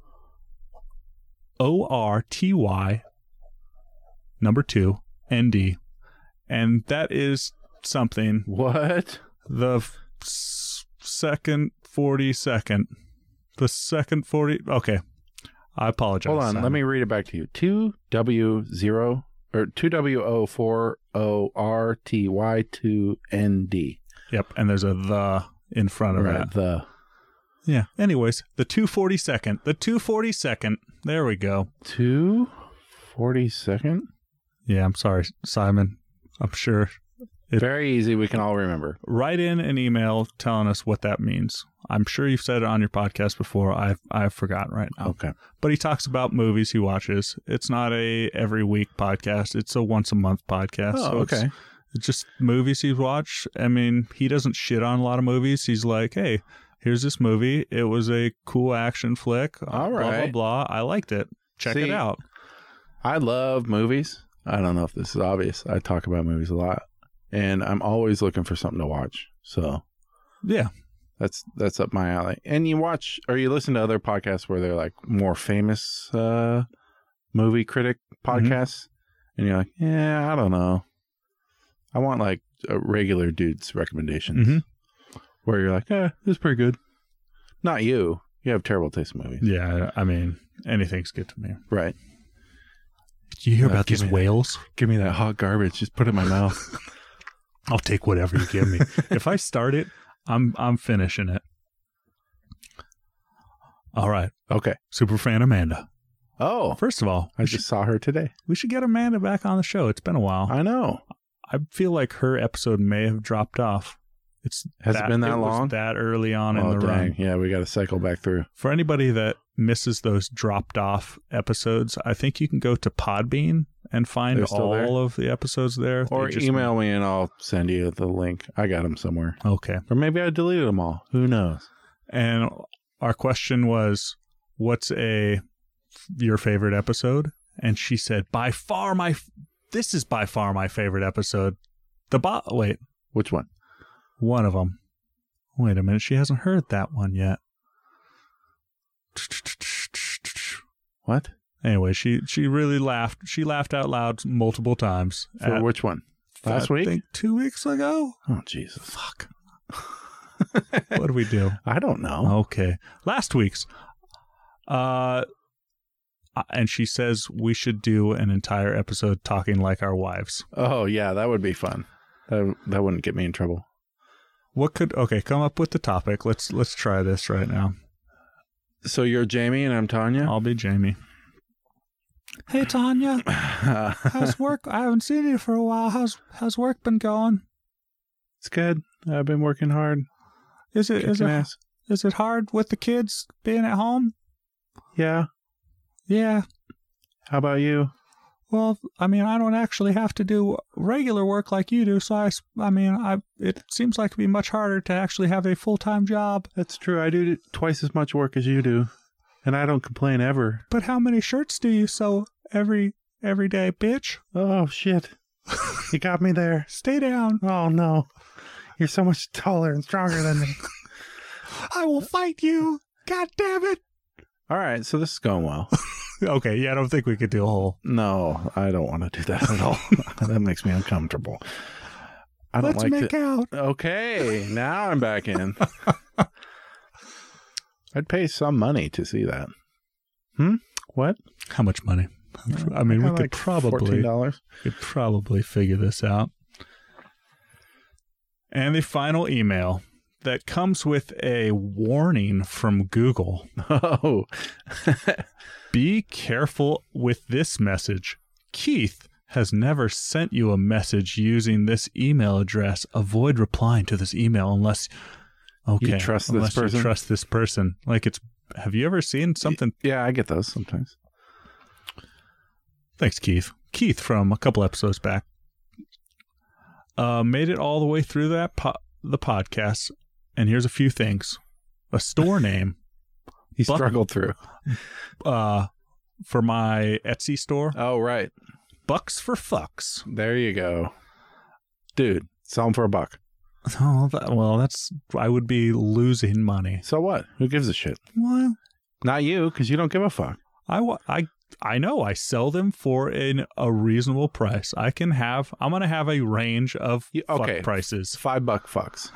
O R T Y, number two, N D. And that is something, What? the f- s- second forty-second, the second forty, okay. I apologize. Hold on. Simon. Let me read it back to you. Two W zero or two W O four O R T Y two N D. Yep, and there's a the in front of Right. that. The Yeah. Anyways, the two forty-second. The two forty-second. There we go. two forty second. Yeah, I'm sorry, Simon. I'm sure. It- Very easy. We can all remember. Write in an email telling us what that means. I'm sure you've said it on your podcast before. I've I've forgotten right now. Okay. But he talks about movies he watches. It's not a every week podcast. It's a once a month podcast. Oh, so it's- okay. It's just movies he's watched. I mean, he doesn't shit on a lot of movies. He's like, hey, here's this movie. It was a cool action flick. All blah, right. blah, blah. I liked it. Check See, it out. I love movies. I don't know if this is obvious. I talk about movies a lot, and I'm always looking for something to watch. So Yeah. that's that's up my alley. And you watch or you listen to other podcasts where they're like more famous uh, movie critic podcasts, and you're like, yeah, I don't know. I want like a regular dude's recommendations Mhm. where you're like, eh, this is pretty good. Not you. You have terrible taste in movies. Yeah. I mean, anything's good to me. Right. Did you hear Uh, about give these me that. whales? Give me that hot garbage. Just put it in my mouth. I'll take whatever you give me. If I start it, I'm I'm finishing it. All right. Okay. Superfan Amanda. Oh, First of all, I we, just should, saw her today. we should get Amanda back on the show. It's been a while. I know. I feel like her episode may have dropped off. It's Has it been that it was long? that early on Oh, in the dang. run. Yeah, we got to cycle back through. For anybody that misses those dropped off episodes, I think you can go to Podbean and find They're still all there? of the episodes there. Or They just- email me and I'll send you the link. I got them somewhere. Okay. Or maybe I deleted them all. Who knows? And our question was, what's a your favorite episode? And she said, by far my f- this is by far my favorite episode. The bo- wait, Which one? one of them. Wait a minute, she hasn't heard that one yet. What? Anyway, she she really laughed. She laughed out loud multiple times. For at- which one? Last I week? think two weeks ago. Oh, Jesus. Fuck. What do we do? I don't know. Okay. Last week's. Uh, and she says we should do an entire episode talking like our wives. Oh, yeah, that would be fun. That, that wouldn't get me in trouble. What could okay, come up with the topic. Let's let's try this right now. So you're Jamie and I'm Tanya? I'll be Jamie. Hey Tanya, how's work? I haven't seen you for a while. How's how's work been going? It's good. I've been working hard. Is it is Kicking it ass. is it hard with the kids being at home? Yeah. Yeah. How about you? Well, I mean, I don't actually have to do regular work like you do, so I, s- I mean, I it seems like it'd be much harder to actually have a full-time job. That's true. I do twice as much work as you do. And I don't complain ever. But how many shirts do you sew every every day, bitch? Oh, shit. You got me there. Stay down. Oh, no. You're so much taller and stronger than me. I will fight you. God damn it. All right, so this is going well. Okay, yeah, I don't think we could do a whole. No, I don't want to do that at all. That makes me uncomfortable. I don't Let's like make to... out. Okay, now I'm back in. I'd pay some money to see that. Hmm? What? How much money? I mean, we got could like probably fourteen dollars. could probably figure this out. And the final email that comes with a warning from Google. Oh. Be careful with this message. Keith has never sent you a message using this email address. Avoid replying to this email unless okay, You trust this unless you person? trust this person. Like it's have you ever seen something? Yeah, I get those sometimes. Thanks, Keith. Keith from a couple episodes back. Uh, made it all the way through that po- the podcast, and here's a few things: a store name, He Buck- struggled through. uh, for my Etsy store, Oh, right. Bucks for Fucks. There you go. Dude, sell them for a buck. Oh, that, well, that's I would be losing money. So what? Who gives a shit? Well, Not you, because you don't give a fuck. I wa- I I know I sell them for an, a reasonable price. I can have. I'm gonna have a range of You- fuck okay. prices. It's five buck fucks.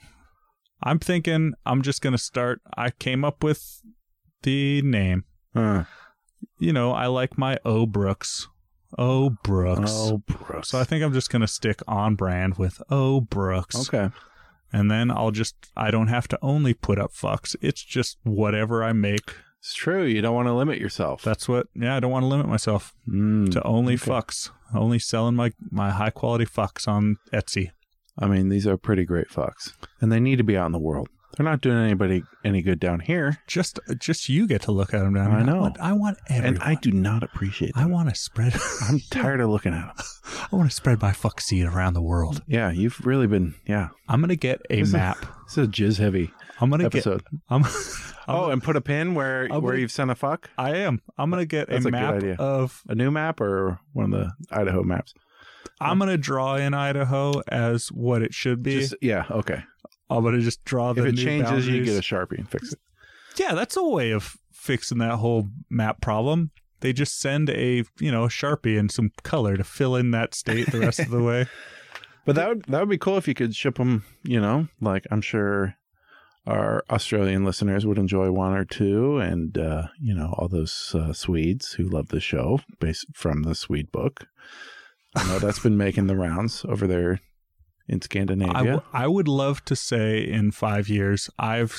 I'm thinking I'm just going to start. I came up with the name. Uh, You know, I like my O Brooks. O Brooks. oh, Brooks. So I think I'm just going to stick on brand with O Brooks. Okay. And then I'll just, I don't have to only put up fucks. It's just whatever I make. It's true. You don't want to limit yourself. That's what, yeah, I don't want to limit myself Mm, to only okay. fucks. Only selling my, my high quality fucks on Etsy. I mean, these are pretty great fucks. And they need to be out in the world. They're not doing anybody any good down here. Just, just you get to look at them down I here. know. want, I want everyone. And I do not appreciate I them. want to spread. I'm tired of looking at them. I want to spread my fuck seed around the world. Yeah, you've really been, yeah. I'm gonna get a This is a- map. This is a jizz heavy I'm gonna episode. get. I'm. I'm oh, and put a pin where, I'm where gonna- you've sent a fuck? I am. I'm gonna get That's a a good map idea. of. A new map or one of the Idaho maps? I'm gonna draw in Idaho as what it should be. Just, yeah, okay. I'm gonna just draw the If it new changes, you boundaries. get a Sharpie and fix it. Yeah, that's a way of fixing that whole map problem. They just send a you know Sharpie and some color to fill in that state the rest of the way. But that would that would be cool if you could ship them, you know, like I'm sure our Australian listeners would enjoy one or two, and uh, you know, all those uh, Swedes who love the show based from the Swede book. I know that's been making the rounds over there in Scandinavia. I, w- I would love to say in five years I've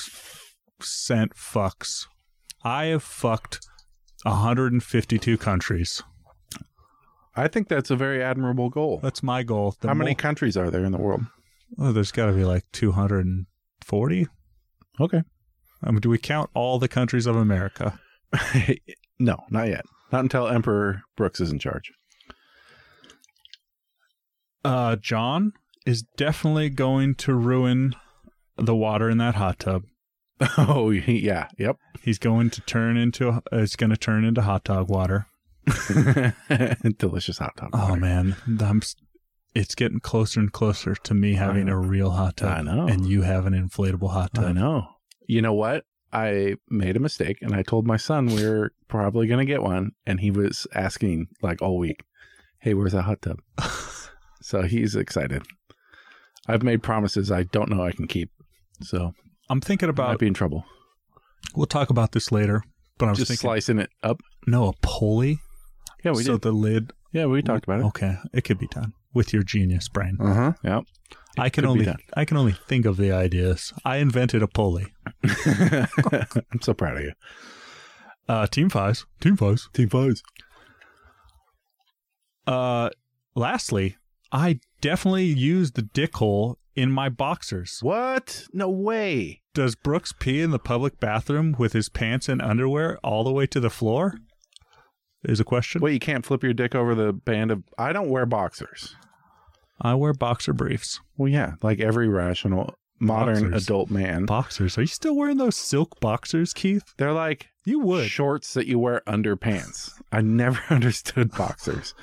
sent fucks. I have fucked one hundred fifty-two countries. I think that's a very admirable goal. That's my goal. The How many more- countries are there in the world? Oh, there's got to be like two hundred forty. Okay. I mean, do we count all the countries of America? No, not yet. Not until Emperor Brooks is in charge. Uh, John is definitely going to ruin the water in that hot tub. Oh, yeah. Yep. He's going to turn into, uh, it's going to turn into hot dog water. Delicious hot dog water. Oh, man. I'm, it's getting closer and closer to me having a real hot tub. I know. And you have an inflatable hot tub. I know. You know what? I made a mistake and I told my son we were probably going to get one. And he was asking like all week, hey, where's that hot tub? So he's excited. I've made promises I don't know I can keep. So I'm thinking I about, might be in trouble. We'll talk about this later, but I was Just thinking, slicing it up. no, a pulley. Yeah, we so did. the lid. Yeah, we talked about it. Okay, it could be done with your genius brain. Uh huh. Yep. I can could be only done. I can only think of the ideas. I invented a pulley. I'm so proud of you. Uh, team fives. Team fives. Team fives. Uh, lastly, I definitely use the dick hole in my boxers. What? No way. Does Brooks pee in the public bathroom with his pants and underwear all the way to the floor? Is a question. Wait, you can't flip your dick over the band of... I don't wear boxers. I wear boxer briefs. Well, yeah, like every rational modern Boxers. adult man. Boxers. Are you still wearing those silk boxers, Keith? They're like You would. shorts that you wear under pants. I never understood boxers.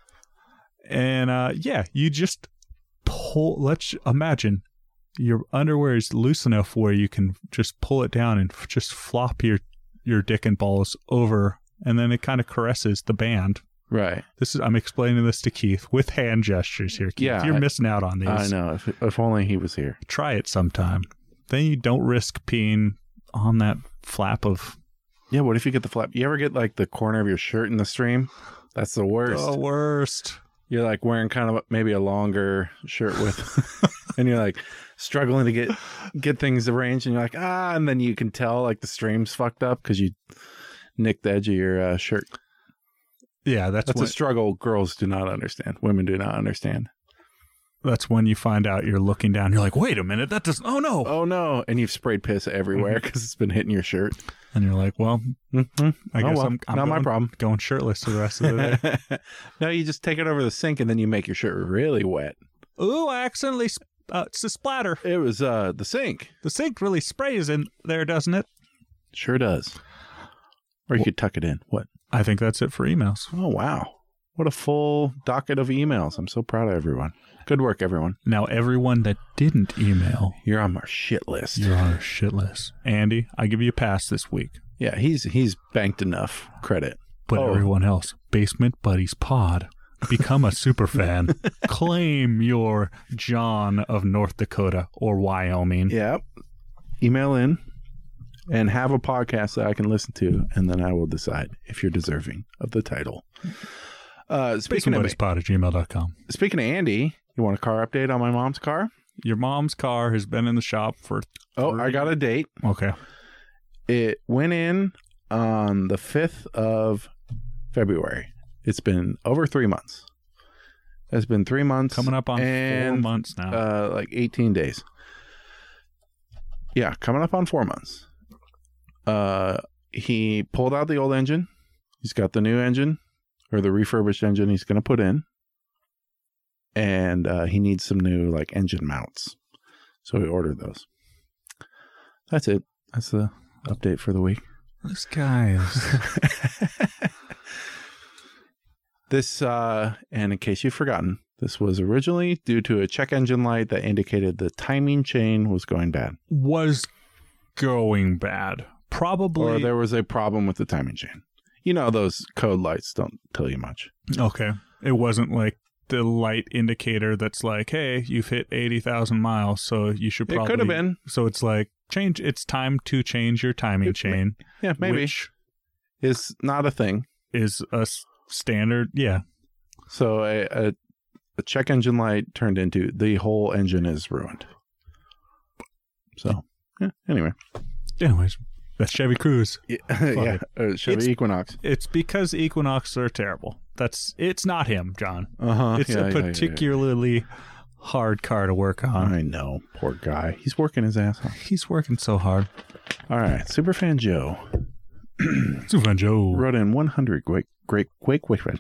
And uh, yeah, you just pull. Let's imagine your underwear is loose enough where you can just pull it down and f- just flop your, your dick and balls over, and then it kind of caresses the band. Right. This is I'm explaining this to Keith with hand gestures here, Keith. Yeah, You're I- missing out on these. I know. If, if only he was here. Try it sometime. Then you don't risk peeing on that flap of Yeah, what if you get the flap? You ever get like the corner of your shirt in the stream? That's the worst. the worst. You're like wearing kind of maybe a longer shirt with, and you're like struggling to get get things arranged, and you're like ah, and then you can tell like the stream's fucked up because you nicked the edge of your uh, shirt. Yeah, that's, That's when, a struggle girls do not understand. Women do not understand. that's when you find out you're looking down. You're like, wait a minute, that doesn't. Oh no! Oh no! And you've sprayed piss everywhere because it's been hitting your shirt. And you're like, well, Mm-hmm. I oh, guess well, I'm, I'm not going, my problem. going shirtless for the rest of the day. No, you just take it over the sink and then you make your shirt really wet. Ooh, I accidentally sp- uh, it's a splatter. It was uh the sink. The sink really sprays in there, doesn't it? Sure does. Or you could tuck it in. What? I think that's it for emails. Oh wow! What a full docket of emails. I'm so proud of everyone. Good work, everyone. Now, everyone that didn't email, You're on our shit list. you're on our shit list. Andy, I give you a pass this week. Yeah, he's he's banked enough credit. But Oh. everyone else, Basement Buddies Pod, become a super fan. Claim your John of North Dakota or Wyoming. Yeah. Email in and have a podcast that I can listen to, and then I will decide if you're deserving of the title. Uh, speaking of BasementBuddiesPod at gmail dot com. speaking of Andy, you want a car update on my mom's car? Your mom's car has been in the shop for... Oh, I got a date. Okay. It went in on the fifth of February. It's been over three months. It's been three months. Coming up on and, four months now. Uh, like eighteen days. Yeah, coming up on four months. Uh, he pulled out the old engine. He's got the new engine, or the refurbished engine he's going to put in. And uh, he needs some new like engine mounts. So he ordered those. That's it. That's the update for the week. This guy is... This, uh, and in case you've forgotten, this was originally due to a check engine light that indicated the timing chain was going bad. was going bad. Probably. Or there was a problem with the timing chain. You know, those code lights don't tell you much. Okay. It wasn't like the light indicator that's like, hey, you've hit eighty thousand miles, so you should probably... It could have been. So it's like, change. It's time to change your timing It- chain. Yeah, maybe. Which It's not a thing. is a s- standard. Yeah. So a, a, a check engine light turned into the whole engine is ruined. So, yeah, anyway. Anyways, that's Chevy Cruze. Yeah, yeah. Uh, Chevy It's- Equinox. It's because Equinox are terrible. That's It's not him, John. Uh-huh. It's yeah, a yeah, yeah, yeah. particularly hard car to work on. I know. Poor guy. He's working his ass off. He's working so hard. All right. Superfan Joe. Superfan Joe. Wrote in one hundred. Great, great, great, great. great.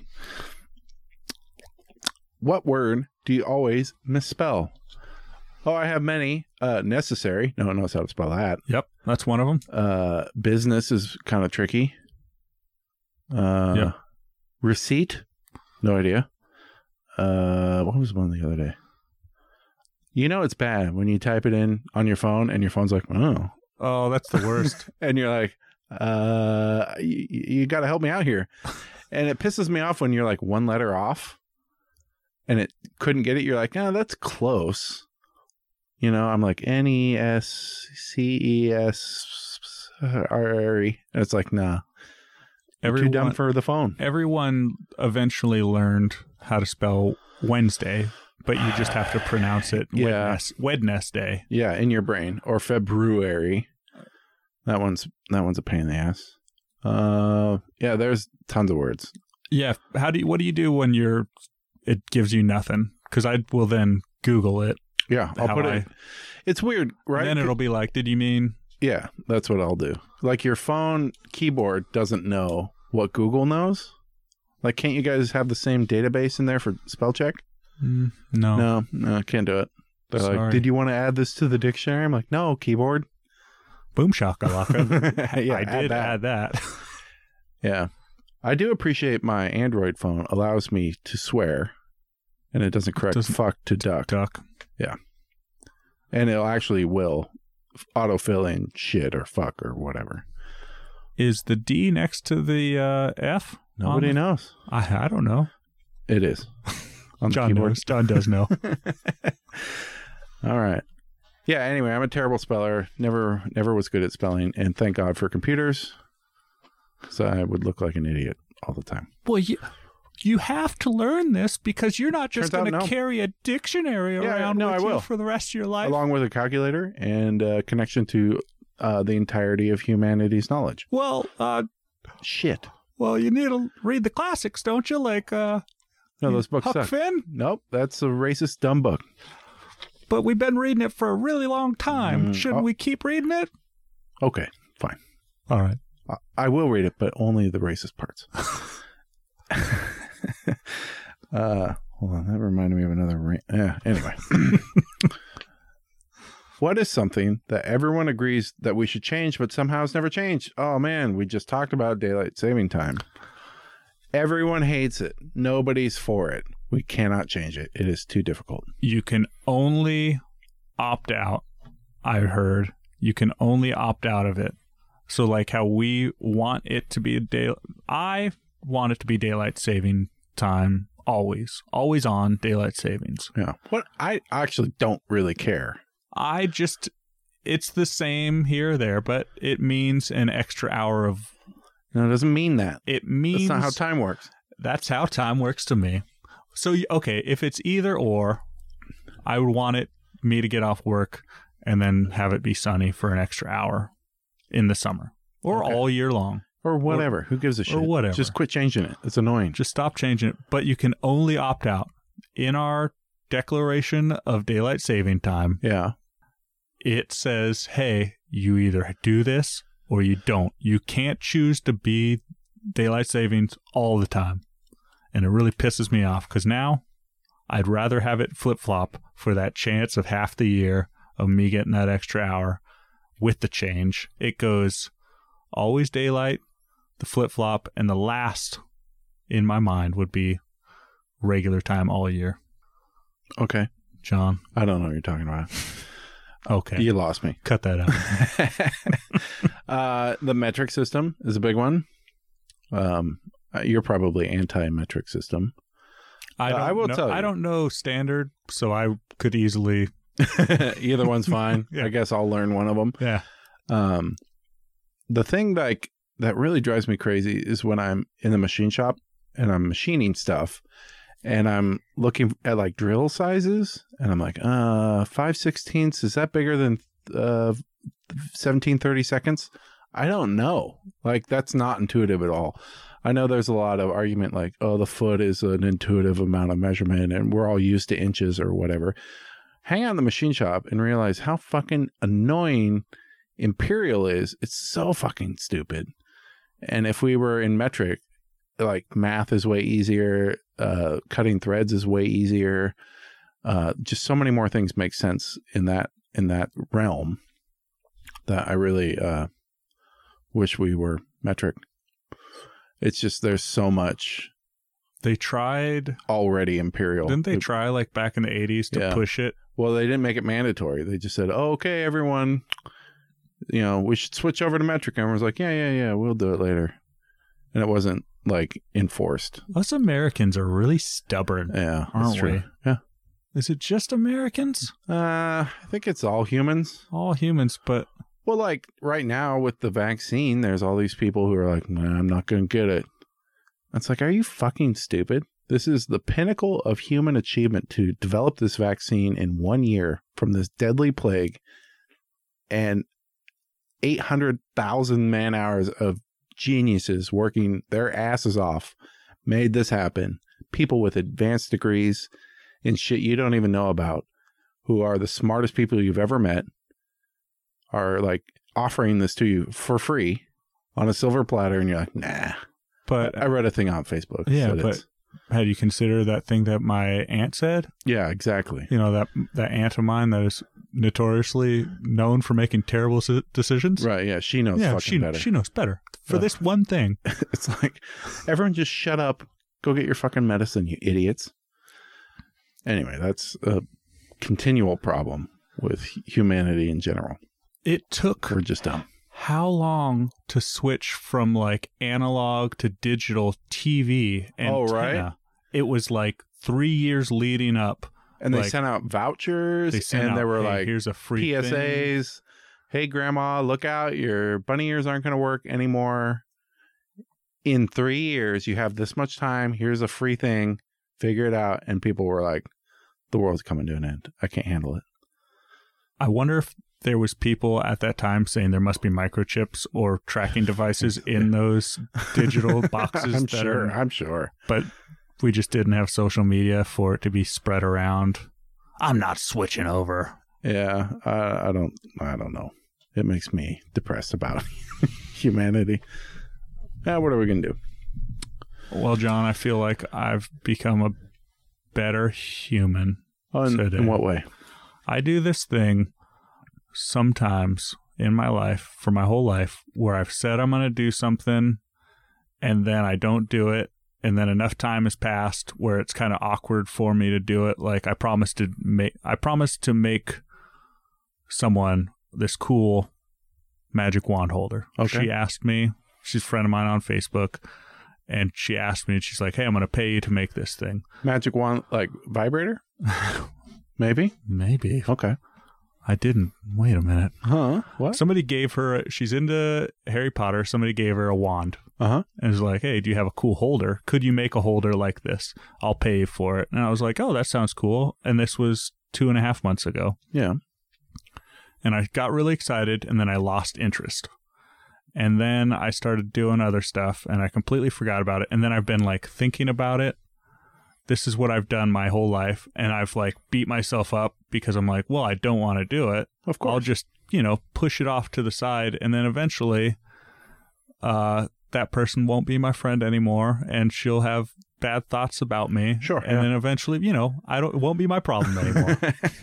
What word do you always misspell? Oh, I have many. Uh, necessary. No one knows how to spell that. Yep. That's one of them. Uh, business is kind of tricky. Uh, Yeah. Receipt. No idea. Uh, what was one the other day? You know, it's bad when you type it in on your phone and your phone's like, oh, Oh, that's the worst. and you're like, uh, you, you got to help me out here. And it pisses me off when you're like one letter off and it couldn't get it. You're like, oh, that's close. You know, I'm like N E S C E S R R E. And it's like, nah, you're too dumb for the phone. Everyone eventually learned how to spell Wednesday, but you just have to pronounce it Yeah. Wednes- Wednesday. Yeah, in your brain. Or February. That one's that one's a pain in the ass. Uh, yeah, there's tons of words. Yeah. How do you, what do you do when you're, it gives you nothing? Because I will then Google it. Yeah, I'll How put I- it. It's weird, right? And then it'll be like, did you mean? Yeah, that's what I'll do. Like your phone keyboard doesn't know what Google knows. Like, can't you guys have the same database in there for spell check? Mm, no. No, no, can't do it. They're Sorry. like, did you want to add this to the dictionary? I'm like, no, keyboard. Boom shakalaka. Yeah, I add did that. add that. Yeah. I do appreciate my Android phone allows me to swear and it doesn't correct Doesn't- fuck to duck. Duck. And it'll actually will autofill in shit or fuck or whatever. Is the D next to the uh, F? Nobody on- knows. I I don't know. It is. On the John keyboard. knows. John does know. All right. Yeah, anyway, I'm a terrible speller. Never never was good at spelling. And thank God for computers. Because I would look like an idiot all the time. Well, you, you have to learn this because you're not just Turns out going to no. carry a dictionary Yeah, around no, with I you will. for the rest of your life. Along with a calculator and a connection to uh, the entirety of humanity's knowledge. Well, uh, Shit. well, you need to read the classics, don't you? Like uh, No, those books Huck suck. Finn. Nope, that's a racist dumb book. But we've been reading it for a really long time. Mm, Shouldn't oh. we keep reading it? Okay, fine. All right. I- I will read it, but only the racist parts. uh, hold on, that reminded me of another. Ra- yeah. Anyway, what is something that everyone agrees that we should change, but somehow it's never changed? Oh man, we just talked about daylight saving time. Everyone hates it. Nobody's for it. We cannot change it. It is too difficult. You can only opt out. I heard you can only opt out of it. So like how we want it to be a day, I want it to be daylight saving time always, always on daylight savings. Yeah. What I actually don't really care. I just, it's the same here or there, but it means an extra hour of, No, it doesn't mean that. it means That's not how time works. that's how time works to me. So, y- okay, if it's either or, I would want it, me to get off work and then have it be sunny for an extra hour in the summer or Okay. all year long. Or whatever. Who gives a shit? whatever. Just quit changing it. It's annoying. Just stop changing it. But you can only opt out. In our declaration of daylight saving time, Yeah. it says, hey, you either do this or you don't. You can't choose to be daylight savings all the time. And it really pisses me off because now I'd rather have it flip-flop for that chance of half the year of me getting that extra hour with the change. It goes always daylight, the flip-flop, and the last in my mind would be regular time all year. Okay. John, I don't know what you're talking about. okay. You lost me. Cut that out. uh, the metric system is a big one. Um, you're probably anti-metric system. I, Uh, don't I will know, tell you. I don't know standard, so I could easily. Either one's fine. Yeah. I guess I'll learn one of them. Yeah. Um, the thing like that really drives me crazy is when I'm in the machine shop and I'm machining stuff and I'm looking at like drill sizes and I'm like, uh, five sixteenths, is that bigger than uh, seventeen thirty seconds? I don't know. Like, that's not intuitive at all. I know there's a lot of argument like, oh, the foot is an intuitive amount of measurement and we're all used to inches or whatever. Hang out in the machine shop and realize how fucking annoying imperial is. It's so fucking stupid. And if we were in metric, like math is way easier. Uh, cutting threads is way easier. Uh, just so many more things make sense in that in that realm that I really uh, wish we were metric. It's just there's so much. They tried already imperial. Didn't they it, try like back in the eighties to yeah. push it? Well, they didn't make it mandatory. They just said, oh, okay, everyone, you know, we should switch over to metric. And everyone's like, yeah, yeah, yeah, we'll do it later. And it wasn't like enforced. Us Americans are really stubborn. Yeah, aren't that's true. we? Yeah. Is it just Americans? Uh, I think it's all humans. All humans, but well, like right now with the vaccine, there's all these people who are like, nah, I'm not going to get it. It's like, are you fucking stupid? This is the pinnacle of human achievement to develop this vaccine in one year from this deadly plague, and eight hundred thousand man hours of geniuses working their asses off made this happen. People with advanced degrees in shit you don't even know about, who are the smartest people you've ever met, are like offering this to you for free on a silver platter, and you're like, nah. But I read a thing on Facebook. Yeah, that but it's, had you considered that thing that my aunt said? yeah, exactly. You know, that that aunt of mine that is notoriously known for making terrible s- decisions? Right, yeah, she knows yeah, fucking she, better. she knows better. For Ugh. this one thing. It's like, everyone just shut up. Go get your fucking medicine, you idiots. Anyway, that's a continual problem with humanity in general. It took We're just dumb. how long to switch from like analog to digital T V antenna? Oh, right. It was like three years leading up. And they Like, sent out vouchers, They sent and out, there were "Hey, like here's a free P S As. thing." Hey, grandma, look out. Your bunny ears aren't going to work anymore. In three years, you have this much time. Here's a free thing. Figure it out. And people were like, the world's coming to an end. I can't handle it. I wonder if there was people at that time saying there must be microchips or tracking devices in those digital boxes. I'm that sure. Are, I'm sure. but we just didn't have social media for it to be spread around. I'm not switching over. Yeah, I, I don't. I don't know. It makes me depressed about humanity. Yeah, what are we gonna do? Well, John, I feel like I've become a better human. Oh, in, today. in what way? I do this thing sometimes in my life, for my whole life, where I've said I'm going to do something and then I don't do it. And then enough time has passed where it's kind of awkward for me to do it. Like I promised to make, I promised to make someone this cool magic wand holder. Okay. She asked me, she's a friend of mine on Facebook, and she asked me, and she's like, hey, I'm going to pay you to make this thing. Magic wand, like vibrator? Maybe. Maybe. Okay. I didn't. Wait a minute. Huh? What? Somebody gave her, she's into Harry Potter. Somebody gave her a wand Uh huh. and was like, hey, do you have a cool holder? Could you make a holder like this? I'll pay you for it. And I was like, oh, that sounds cool. And this was two and a half months ago. Yeah. And I got really excited, and then I lost interest. And then I started doing other stuff, and I completely forgot about it. And then I've been like thinking about it. This is what I've done my whole life. And I've like beat myself up because I'm like, well, I don't want to do it. Of course. I'll just, you know, push it off to the side. And then eventually uh, that person won't be my friend anymore, and she'll have bad thoughts about me. Sure. And yeah. then eventually, you know, I don't, it won't be my problem anymore.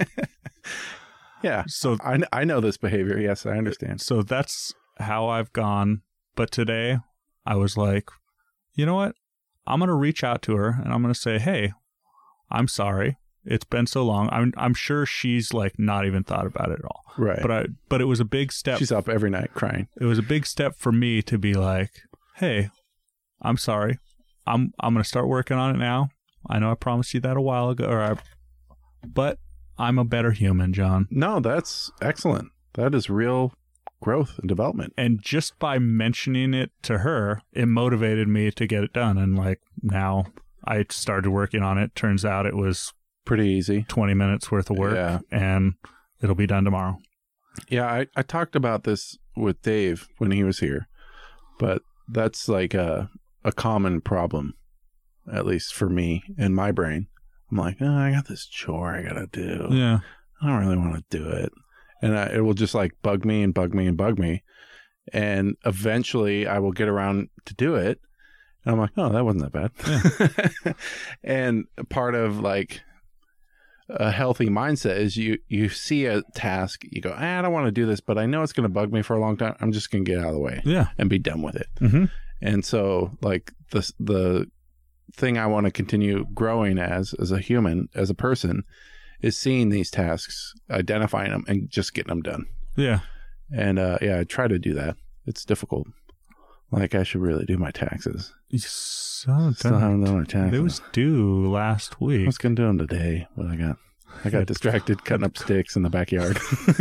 Yeah. So, I, I know this behavior. Yes, I understand. so that's how I've gone. But today I was like, you know what? I'm going to reach out to her and I'm going to say, hey, I'm sorry. It's been so long. I'm I'm sure she's like not even thought about it at all. Right. But I but it was a big step. She's up every night crying. It was a big step for me to be like, hey, I'm sorry. I'm I'm going to start working on it now. I know I promised you that a while ago, or I, but I'm a better human, John. No, that's excellent. That is real growth and development. And just by mentioning it to her, it motivated me to get it done. And like now I started working on it. Turns out it was Pretty easy. twenty minutes worth of work, Yeah. and it'll be done tomorrow. Yeah, I, I talked about this with Dave when he was here, but that's like a, a common problem, at least for me in my brain. I'm like, oh, I got this chore I gotta do. Yeah. I don't really want to do it. And I, it will just like bug me and bug me and bug me. And eventually I will get around to do it. And I'm like, oh, that wasn't that bad. Yeah. And part of like a healthy mindset is you, you see a task, you go, ah, I don't want to do this, but I know it's going to bug me for a long time. I'm just going to get out of the way Yeah. and be done with it. Mm-hmm. And so like the, the thing I want to continue growing as, as a human, as a person, is seeing these tasks, identifying them, and just getting them done. Yeah. And uh, yeah, I try to do that. It's difficult. Like I should really do my taxes. You so Still haven't done my taxes. It was due last I week. was gonna do them today, but I got I got distracted cutting up sticks in the backyard.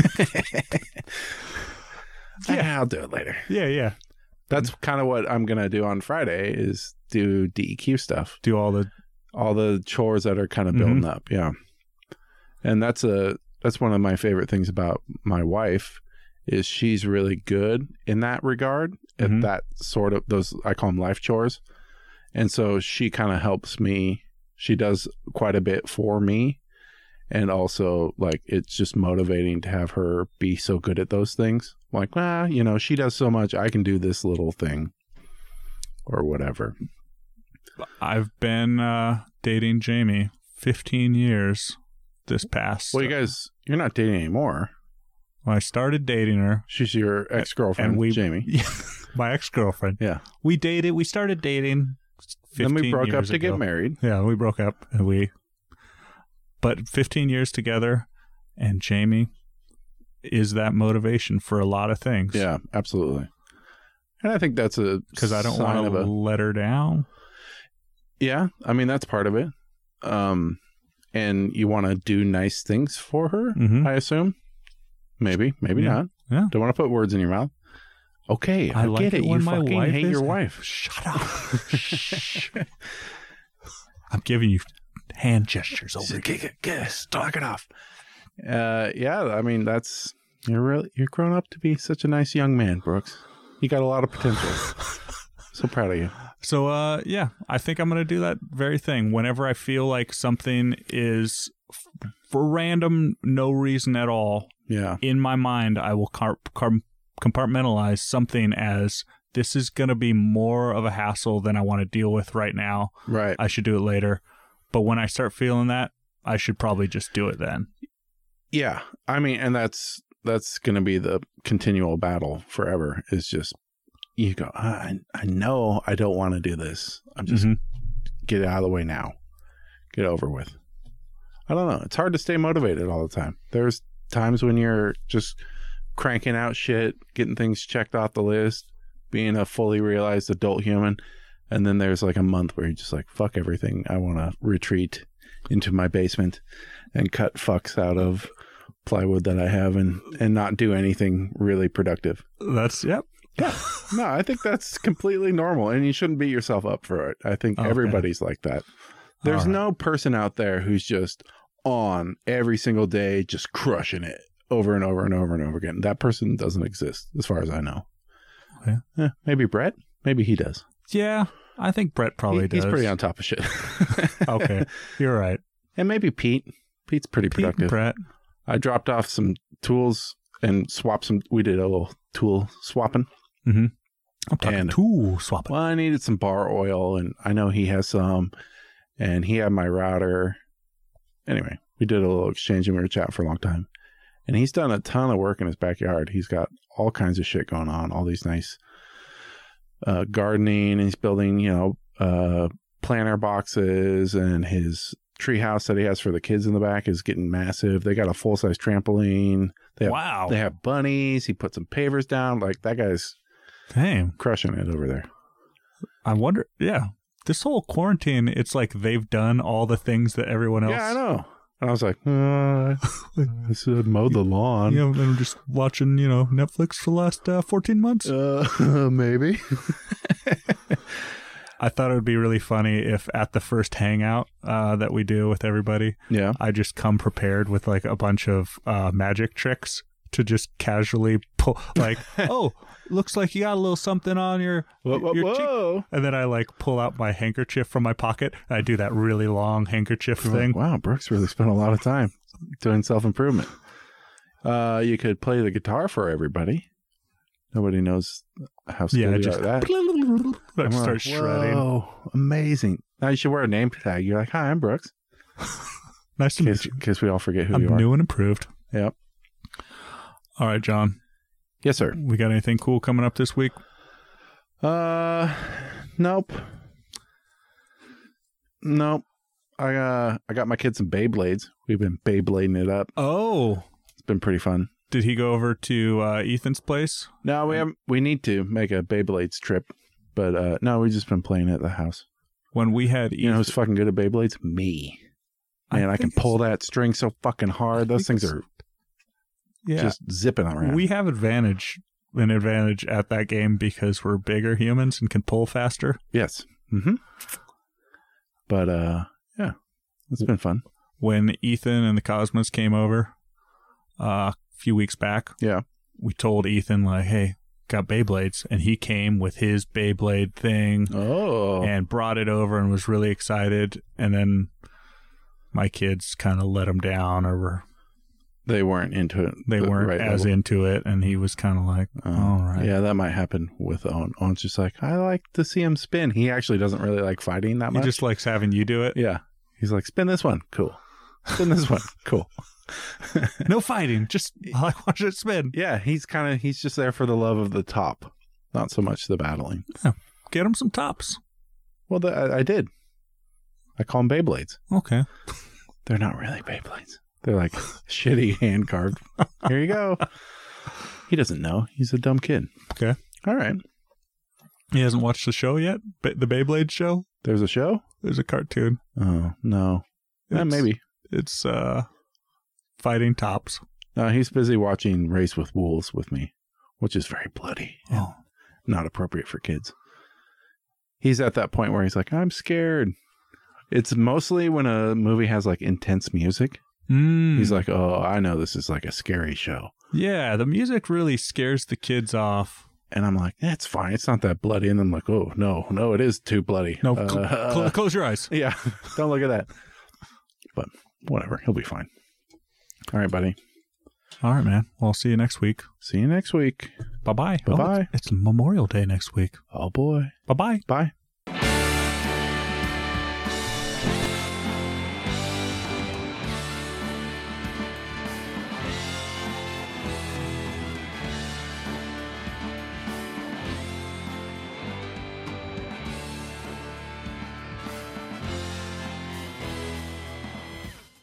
Yeah, I'll do it later. Yeah, yeah. That's kind of what I'm gonna do on Friday is do D E Q stuff, Do all the all the chores that are kind of building up. Yeah, and that's a that's one of my favorite things about my wife is she's really good in that regard at Mhm. that sort of those I call them life chores, and so she kind of helps me. She does quite a bit for me, and also like it's just motivating to have her be so good at those things. Like, well, you know, she does so much, I can do this little thing or whatever. I've been uh, dating Jamie fifteen years this past. Well, you guys, you're not dating anymore. When I started dating her, She's your ex-girlfriend, and we, Jamie. my ex-girlfriend. Yeah. We dated. We started dating. Then we broke up to ago. get married. Yeah, we broke up, and we. But fifteen years together, and Jamie is that motivation for a lot of things. Yeah, absolutely. And I think that's a because I don't sign want of to a, let her down. Yeah, I mean that's part of it. Um, and you want to do nice things for her, Mhm. I assume. Maybe, maybe Yeah. not. Yeah. Don't want to put words in your mouth. Okay, I, I like get it. it when You my fucking wife hate is- your wife. Shut up. Shh. I'm giving you hand gestures over here. Knock it off. Uh, yeah, I mean that's you're really you're grown up to be such a nice young man, Brooks. You got a lot of potential. So proud of you. So, uh, yeah, I think I'm going to do that very thing. Whenever I feel like something is f- for random, no reason at all, Yeah. in my mind, I will car- car- compartmentalize something as this is going to be more of a hassle than I want to deal with right now. Right. I should do it later. But when I start feeling that, I should probably just do it then. Yeah. I mean, and that's that's going to be the continual battle forever. Is just you go. I I know I don't want to do this. I'm just Mhm. get it out of the way now. Get it over with. I don't know. It's hard to stay motivated all the time. There's times when you're just cranking out shit, getting things checked off the list, being a fully realized adult human. And then there's like a month where you're just like, fuck everything. I want to retreat into my basement and cut fucks out of plywood that I have and, and not do anything really productive. That's, yep. Yeah. No, I think that's completely normal and you shouldn't beat yourself up for it. I think Okay. everybody's like that. There's All right. no person out there who's just on every single day, just crushing it over and over and over and over again. That person doesn't exist as far as I know. Okay. Eh, maybe Brett. Maybe he does. Yeah, I think Brett probably He- does. He's pretty on top of shit. Okay, you're right. And maybe Pete. Pete's pretty Pete and productive. Brett. I dropped off some tools and swapped some. We did a little tool swapping. I'm talking And- tool swapping. Well, I needed some bar oil, and I know he has some, and he had my router. Anyway, we did a little exchange, and we were chatting for a long time. And he's done a ton of work in his backyard. He's got all kinds of shit going on, all these nice uh, gardening. And he's building, you know, uh, planter boxes, and his tree house that he has for the kids in the back is getting massive. They got a full size trampoline. They have, Wow. they have bunnies. He put some pavers down. Like that guy's Damn. crushing it over there. I wonder, yeah. This whole quarantine, it's like they've done all the things that everyone else. Yeah, I know. And I was like, uh, I said mow the lawn. You know, I'm just watching, you know, Netflix for the last uh, fourteen months. Uh, maybe. I thought it would be really funny if at the first hangout uh, that we do with everybody, Yeah. I just come prepared with like a bunch of uh, magic tricks to just casually pull, like, oh, looks like you got a little something on your, Whoa, whoa, your cheek. whoa. And then I like pull out my handkerchief from my pocket. And I do that really long handkerchief You're thing. like, wow, Brooks really spent a lot of time doing self-improvement. Uh, you could play the guitar for everybody. Nobody knows how skilled Yeah, I you just, are at that. I I'm just start like, shredding. Whoa, amazing. Now you should wear a name tag. You're like, hi, I'm Brooks. Nice to In meet case, you. in case we all forget who I'm you are. new and improved. Yep. All right, John. Yes, sir. We got anything cool coming up this week? Uh, nope. Nope. I uh, I got my kids some Beyblades. We've been Beyblading it up. Oh, It's been pretty fun. did he go over to uh, Ethan's place? No, we haven't. We need to make a Beyblades trip, but uh, no, we've just been playing at the house. When we had You know who's fucking good at Beyblades? Me. Man, I, I can think pull that string so fucking hard. Those things are yeah, just zipping around. we have advantage an advantage at that game because we're bigger humans and can pull faster. Yes. Mm-hmm. But uh, yeah, it's been fun. When Ethan and the Cosmos came over uh, a few weeks back, Yeah. we told Ethan like, "Hey, got Beyblades," and he came with his Beyblade thing Oh. and brought it over and was really excited. And then my kids kind of let him down, or were They weren't into it. they the weren't right as level. into it, and he was kind of like, Oh, "All right, Yeah, that might happen with Owen. Owen's just like, I like to see him spin. He actually doesn't really like fighting that he much. just likes having you do it." Yeah. He's like, spin this one. Cool. Spin this one. Cool. No fighting, just I like watching it spin. Yeah, he's kind of, he's just there for the love of the top, not so much the battling. Get him some tops. Well, the, I, I did. I call them Beyblades. Okay. They're not really Beyblades. They're like shitty hand carved. Here you go. He doesn't know. He's a dumb kid. Okay. All right. He hasn't watched the show yet? Ba- the Beyblade show? There's a show? There's a cartoon. Oh, no. Eh, It's- maybe. It's uh, fighting tops. No, he's busy watching Race with Wolves with me, which is very bloody. and Oh. Not appropriate for kids. He's at that point where he's like, I'm scared. It's mostly when a movie has like intense music. Mm. He's like, oh, I know this is like a scary show. Yeah, the music really scares the kids off. And I'm like, that's fine. It's not that bloody. And I'm like, oh, no, no, it is too bloody. No, Uh, cl- cl- close your eyes. yeah, don't look at that. But whatever, he'll be fine. All right, buddy. All right, man. Well, I'll see you next week. See you next week. Bye-bye. Bye-bye. Oh, it's, it's Memorial Day next week. Oh, boy. Bye-bye. Bye.